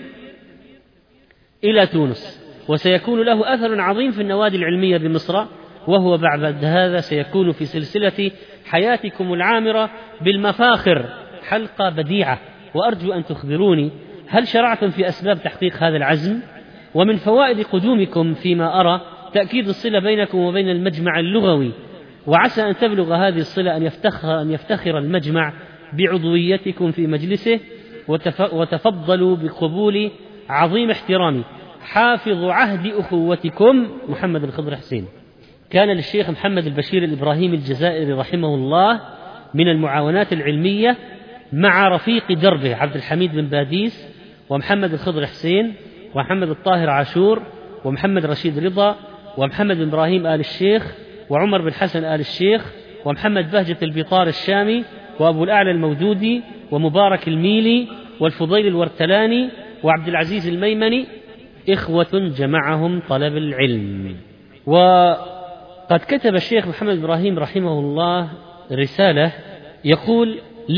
إلى تونس، وسيكون له أثر عظيم في النوادي العلمية بمصر، وهو بعد هذا سيكون في سلسلة حياتكم العامرة بالمفاخر حلقة بديعة. وأرجو أن تخبروني هل شرعتم في أسباب تحقيق هذا العزم؟ ومن فوائد قدومكم فيما أرى تأكيد الصلة بينكم وبين المجمع اللغوي، وعسى أن تبلغ هذه الصلة أن يفتخر, أن يفتخر المجمع بعضويتكم في مجلسه، وتفضلوا بقبول عظيم احترامي. حافظ عهد أخوتكم محمد الخضر حسين. كان للشيخ محمد البشير الإبراهيمي الجزائري رحمه الله من المعاونات العلمية مع رفيق دربه عبد الحميد بن باديس ومحمد الخضر حسين ومحمد الطاهر عاشور ومحمد رشيد رضا ومحمد بن إبراهيم آل الشيخ وعمر بن حسن آل الشيخ ومحمد بهجة البطار الشامي وأبو الأعلى المودودي ومبارك الميلي والفضيل الورتلاني وعبد العزيز الميمني، إخوة جمعهم طلب العلم. وقد كتب الشيخ محمد إبراهيم رحمه الله رسالة يقول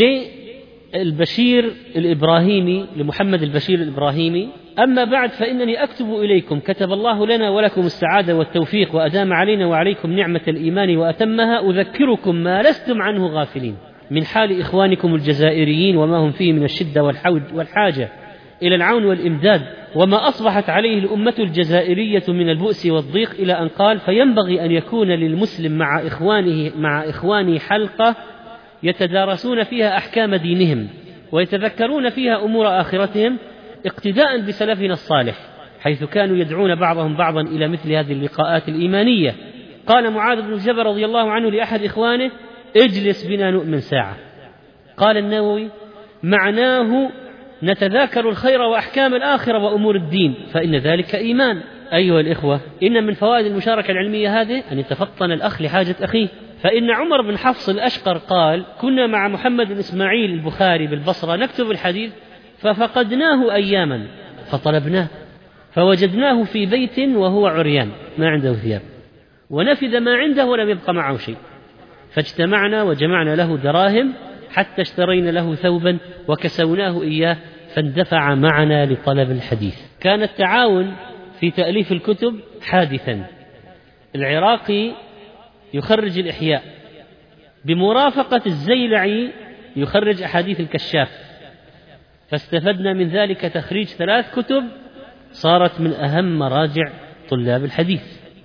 للبشير الإبراهيمي لمحمد البشير الإبراهيمي: أما بعد فإنني أكتب إليكم، كتب الله لنا ولكم السعادة والتوفيق وأدام علينا وعليكم نعمة الإيمان وأتمها، أذكركم ما لستم عنه غافلين من حال إخوانكم الجزائريين وما هم فيه من الشدة والحاجة إلى العون والإمداد، وما أصبحت عليه الأمة الجزائرية من البؤس والضيق، إلى أن قال: فينبغي أن يكون للمسلم مع إخوانه مع إخوانه حلقة يتدارسون فيها أحكام دينهم ويتذكرون فيها أمور آخرتهم، اقتداء بسلفنا الصالح، حيث كانوا يدعون بعضهم بعضا إلى مثل هذه اللقاءات الإيمانية. قال معاذ بن جبل رضي الله عنه لأحد إخوانه: اجلس بنا نؤمن ساعة. قال النووي: معناه نتذاكر الخير وأحكام الآخرة وأمور الدين، فإن ذلك إيمان. أيها الإخوة، إن من فوائد المشاركة العلمية هذه أن يتفطن الأخ لحاجة أخيه، فإن عمر بن حفص الأشقر قال: كنا مع محمد بن إسماعيل البخاري بالبصرة نكتب الحديث ففقدناه أياما فطلبناه فوجدناه في بيت وهو عريان ما عنده ثياب، ونفد ما عنده ولم يبق معه شيء، فاجتمعنا وجمعنا له دراهم حتى اشترينا له ثوبا وكسوناه إياه، فاندفع معنا لطلب الحديث. كان التعاون في تأليف الكتب حادثا. العراقي يخرج الإحياء بمرافقة الزيلعي يخرج أحاديث الكشاف، فاستفدنا من ذلك تخريج ثلاث كتب صارت من أهم مراجع طلاب الحديث.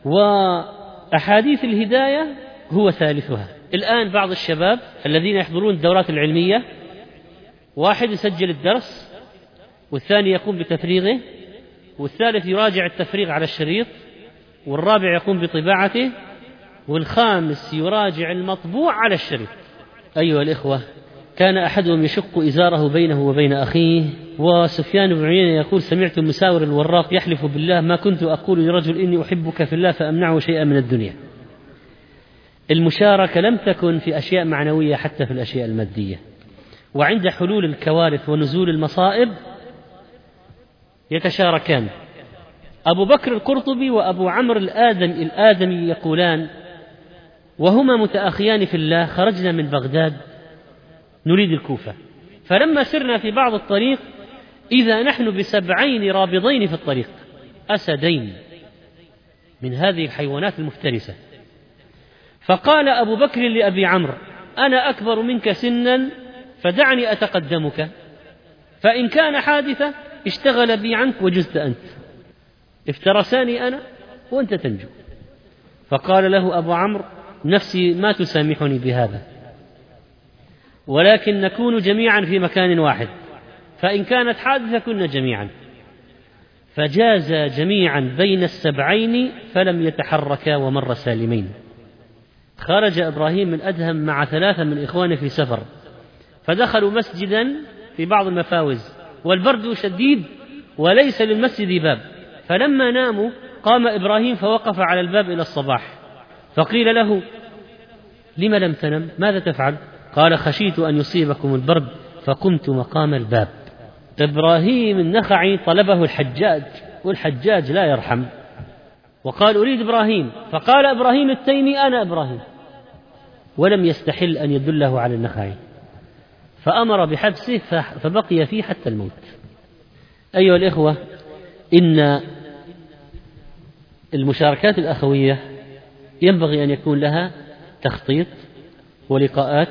وأحاديث الهداية هو ثالثها. الآن بعض الشباب الذين يحضرون الدورات العلمية، واحد يسجل الدرس، والثاني يقوم بتفريغه، والثالث يراجع التفريغ على الشريط، والرابع يقوم بطباعته، والخامس يراجع المطبوع على الشريط. أيها الإخوة، كان أحدهم يشق إزاره بينه وبين أخيه. وسفيان بن عيينة يقول: سمعت مساور الوراق يحلف بالله: ما كنت أقول لرجل إني أحبك في الله فأمنعه شيئا من الدنيا. المشاركة لم تكن في أشياء معنوية، حتى في الأشياء المادية. وعند حلول الكوارث ونزول المصائب يتشاركان. أبو بكر القرطبي وأبو عمرو الآدم الآدمي يقولان وهما متأخيان في الله: خرجنا من بغداد نريد الكوفة، فلما سرنا في بعض الطريق إذا نحن بسبعين رابضين في الطريق، أسدين من هذه الحيوانات المفترسة. فقال أبو بكر لأبي عمرو: أنا أكبر منك سنا فدعني أتقدمك، فإن كان حادثة اشتغل بي عنك وجزت أنت، افترساني أنا وأنت تنجو. فقال له أبو عمرو: نفسي ما تسامحني بهذا، ولكن نكون جميعا في مكان واحد، فإن كانت حادثة كنا جميعا. فجاز جميعا بين السبعين فلم يتحركا ومر سالمين. خرج إبراهيم من أدهم مع ثلاثة من إخوانه في سفر، فدخلوا مسجدا في بعض المفاوز والبرد شديد وليس للمسجد باب، فلما ناموا قام إبراهيم فوقف على الباب إلى الصباح، فقيل له: لم لم تنم؟ ماذا تفعل؟ قال: خشيت أن يصيبكم البرد فقمت مقام الباب. إبراهيم النخعي طلبه الحجاج، والحجاج لا يرحم، وقال: أريد إبراهيم، فقال إبراهيم التيمي: أنا إبراهيم، ولم يستحل أن يدله على النخعي، فأمر بحبسه فبقي فيه حتى الموت. أيها الإخوة، إن المشاركات الأخوية ينبغي أن يكون لها تخطيط ولقاءات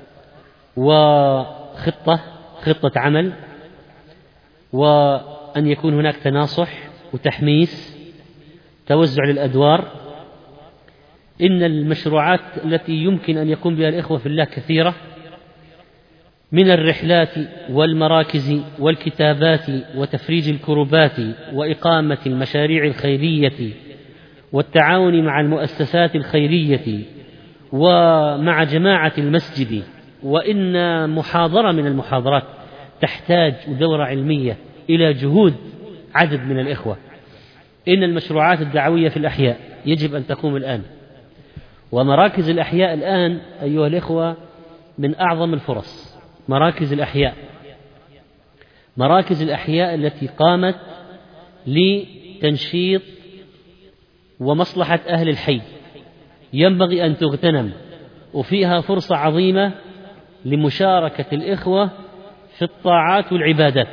وخطة خطة عمل، وأن يكون هناك تناصح وتحميس توزع للأدوار. إن المشروعات التي يمكن أن يقوم بها الإخوة في الله كثيرة، من الرحلات والمراكز والكتابات وتفريج الكربات وإقامة المشاريع الخيرية والتعاون مع المؤسسات الخيرية ومع جماعة المسجد. وإن محاضرة من المحاضرات تحتاج دورة علمية إلى جهود عدد من الإخوة. إن المشروعات الدعوية في الأحياء يجب أن تقوم الآن، ومراكز الأحياء الآن أيها الإخوة من أعظم الفرص. مراكز الأحياء مراكز الأحياء التي قامت لتنشيط ومصلحة أهل الحي ينبغي أن تغتنم، وفيها فرصة عظيمة لمشاركة الإخوة في الطاعات والعبادات.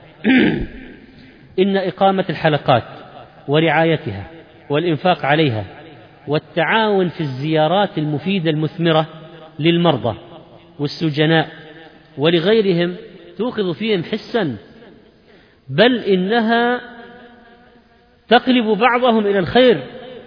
إن إقامة الحلقات ورعايتها والإنفاق عليها والتعاون في الزيارات المفيدة المثمرة للمرضى والسجناء ولغيرهم توقظ فيهم حسا، بل إنها تقلب بعضهم إلى الخير.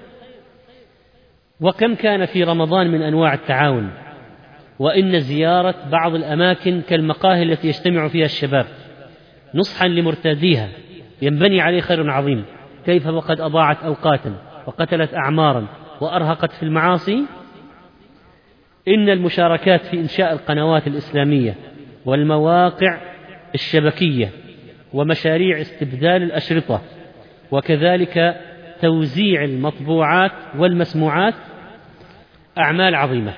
وكم كان في رمضان من أنواع التعاون. وإن زيارة بعض الأماكن كالمقاهي التي يجتمع فيها الشباب نصحا لمرتاديها ينبني عليه خير عظيم، كيف وقد أضاعت أوقاتا وقتلت أعمارا وأرهقت في المعاصي. إن المشاركات في إنشاء القنوات الإسلامية والمواقع الشبكية ومشاريع استبدال الأشرطة، وكذلك توزيع المطبوعات والمسموعات أعمال عظيمة.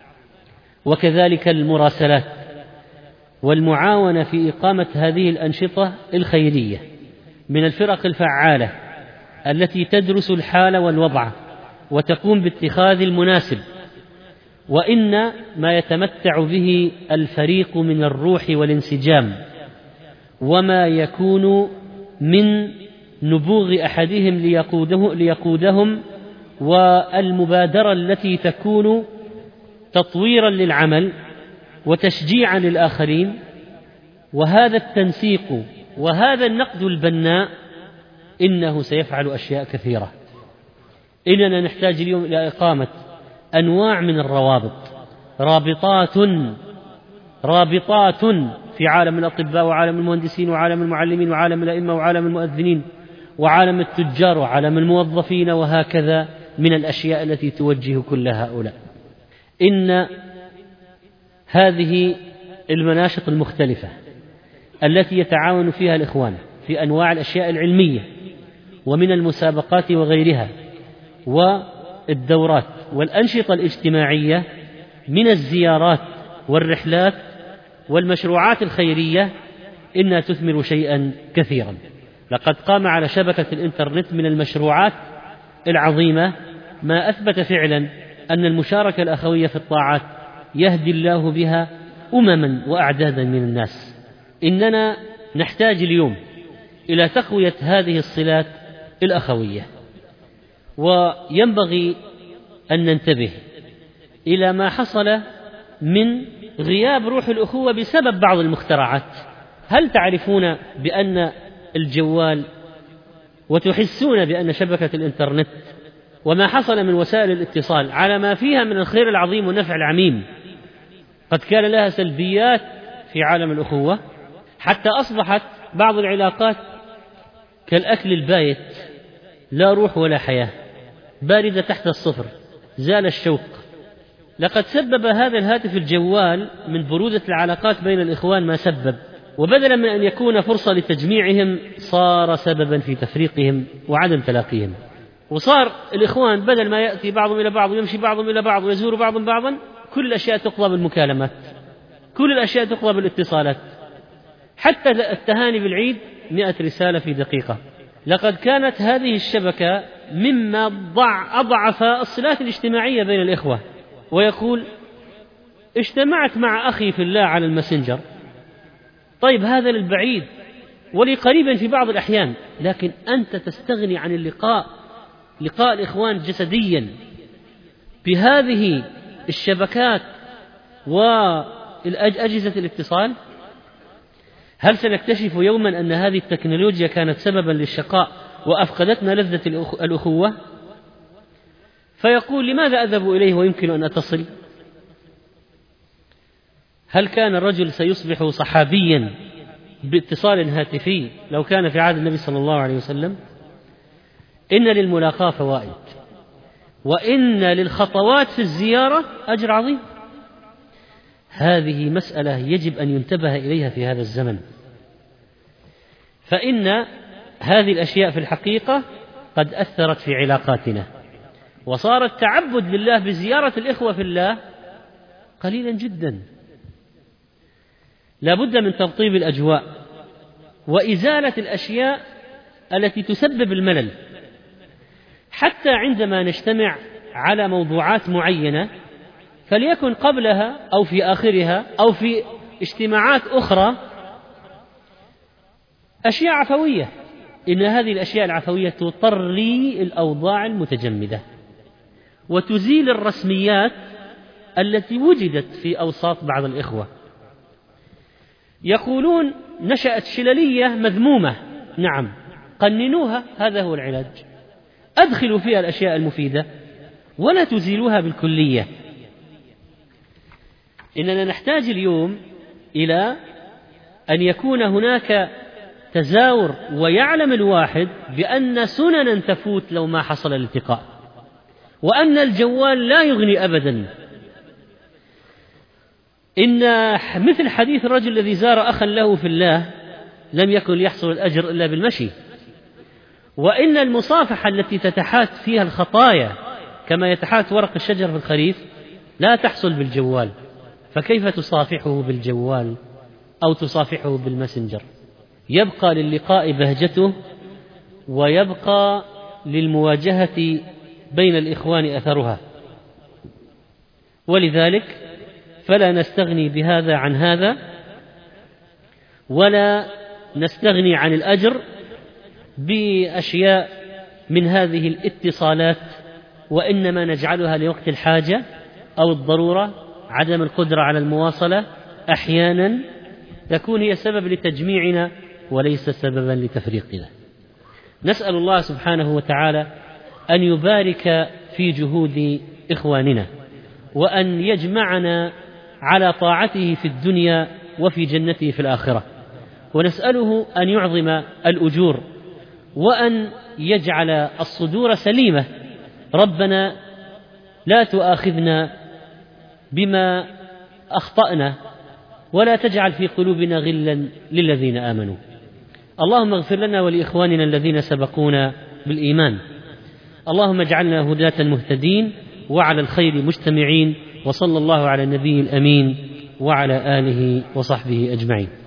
وكذلك المراسلات والمعاونة في إقامة هذه الأنشطة الخيرية من الفرق الفعالة التي تدرس الحال والوضع وتقوم باتخاذ المناسب. وإن ما يتمتع به الفريق من الروح والانسجام، وما يكون من نبوغ أحدهم ليقوده ليقودهم، والمبادرة التي تكون تطويرا للعمل وتشجيعا للآخرين، وهذا التنسيق وهذا النقد البناء إنه سيفعل أشياء كثيرة. إننا نحتاج اليوم إلى إقامة أنواع من الروابط، رابطات رابطات في عالم الأطباء وعالم المهندسين وعالم المعلمين وعالم الأئمة وعالم المؤذنين وعالم التجار وعالم الموظفين، وهكذا من الأشياء التي توجه كل هؤلاء. إن هذه المناشط المختلفة التي يتعاون فيها الإخوان في أنواع الأشياء العلمية ومن المسابقات وغيرها والدورات والأنشطة الاجتماعية من الزيارات والرحلات والمشروعات الخيرية، إنها تثمر شيئا كثيرا. لقد قام على شبكة الإنترنت من المشروعات العظيمة ما أثبت فعلا أن المشاركة الأخوية في الطاعات يهدي الله بها أمما وأعدادا من الناس. إننا نحتاج اليوم إلى تقوية هذه الصلات الأخوية، وينبغي أن ننتبه إلى ما حصل من غياب روح الأخوة بسبب بعض المخترعات. هل تعرفون بأن الجوال وتحسون بأن شبكة الإنترنت وما حصل من وسائل الاتصال على ما فيها من الخير العظيم والنفع العميم قد كان لها سلبيات في عالم الأخوة، حتى أصبحت بعض العلاقات كالأكل البايت، لا روح ولا حياة، باردة تحت الصفر، زال الشوق. لقد سبب هذا الهاتف الجوال من برودة العلاقات بين الإخوان ما سبب، وبدلا من أن يكون فرصة لتجميعهم صار سببا في تفريقهم وعدم تلاقيهم. وصار الإخوان بدل ما يأتي بعضهم إلى بعض ويمشي بعضهم إلى بعض ويزور بعضهم بعضا، كل الأشياء تقضى بالمكالمات، كل الأشياء تقضى بالاتصالات، حتى التهاني بالعيد مئة رسالة في دقيقة. لقد كانت هذه الشبكة مما ضع أضعف الصلات الاجتماعية بين الإخوة. ويقول اجتمعت مع أخي في الله على الماسنجر، طيب هذا للبعيد ولقريب في بعض الأحيان، لكن أنت تستغني عن اللقاء، لقاء الإخوان جسديا بهذه الشبكات والأجهزة الاتصال. هل سنكتشف يوما أن هذه التكنولوجيا كانت سببا للشقاء وأفقدتنا لذة الأخوة، فيقول لماذا أذهب إليه ويمكن أن أتصل؟ هل كان الرجل سيصبح صحابيا باتصال هاتفي لو كان في عهد النبي صلى الله عليه وسلم؟ إن للملاقاة فوائد، وإن للخطوات في الزيارة أجر عظيم. هذه مسألة يجب أن ينتبه إليها في هذا الزمن، فإن هذه الأشياء في الحقيقة قد أثرت في علاقاتنا، وصار التعبد لله بزيارة الإخوة في الله قليلا جدا. لا بد من ترطيب الأجواء وإزالة الأشياء التي تسبب الملل، حتى عندما نجتمع على موضوعات معينة فليكن قبلها أو في آخرها أو في اجتماعات أخرى أشياء عفوية. إن هذه الأشياء العفوية تطري الأوضاع المتجمدة وتزيل الرسميات التي وجدت في أوساط بعض الإخوة. يقولون نشأت شللية مذمومة، نعم، قننوها، هذا هو العلاج. أدخلوا فيها الأشياء المفيدة ولا تزيلوها بالكلية. إننا نحتاج اليوم إلى أن يكون هناك تزاور، ويعلم الواحد بأن سننا تفوت لو ما حصل الالتقاء، وأن الجوال لا يغني أبدا. إن مثل حديث الرجل الذي زار أخا له في الله لم يكن ليحصل الأجر إلا بالمشي، وإن المصافحة التي تتحات فيها الخطايا كما يتحات ورق الشجر في الخريف لا تحصل بالجوال، فكيف تصافحه بالجوال أو تصافحه بالماسنجر؟ يبقى للقاء بهجته، ويبقى للمواجهة بين الإخوان أثرها. ولذلك فلا نستغني بهذا عن هذا، ولا نستغني عن الأجر بأشياء من هذه الاتصالات، وإنما نجعلها لوقت الحاجة أو الضرورة. عدم القدرة على المواصلة أحيانا تكون هي سبب لتجميعنا وليس سببا لتفريقنا. نسأل الله سبحانه وتعالى أن يبارك في جهود إخواننا، وأن يجمعنا على طاعته في الدنيا وفي جنته في الآخرة، ونسأله أن يعظم الأجور وأن يجعل الصدور سليمة. ربنا لا تؤاخذنا بما أخطأنا، ولا تجعل في قلوبنا غلا للذين آمنوا. اللهم اغفر لنا ولإخواننا الذين سبقونا بالإيمان. اللهم اجعلنا هداة مهتدين وعلى الخير مجتمعين، وصلى الله على النبي الأمين وعلى آله وصحبه أجمعين.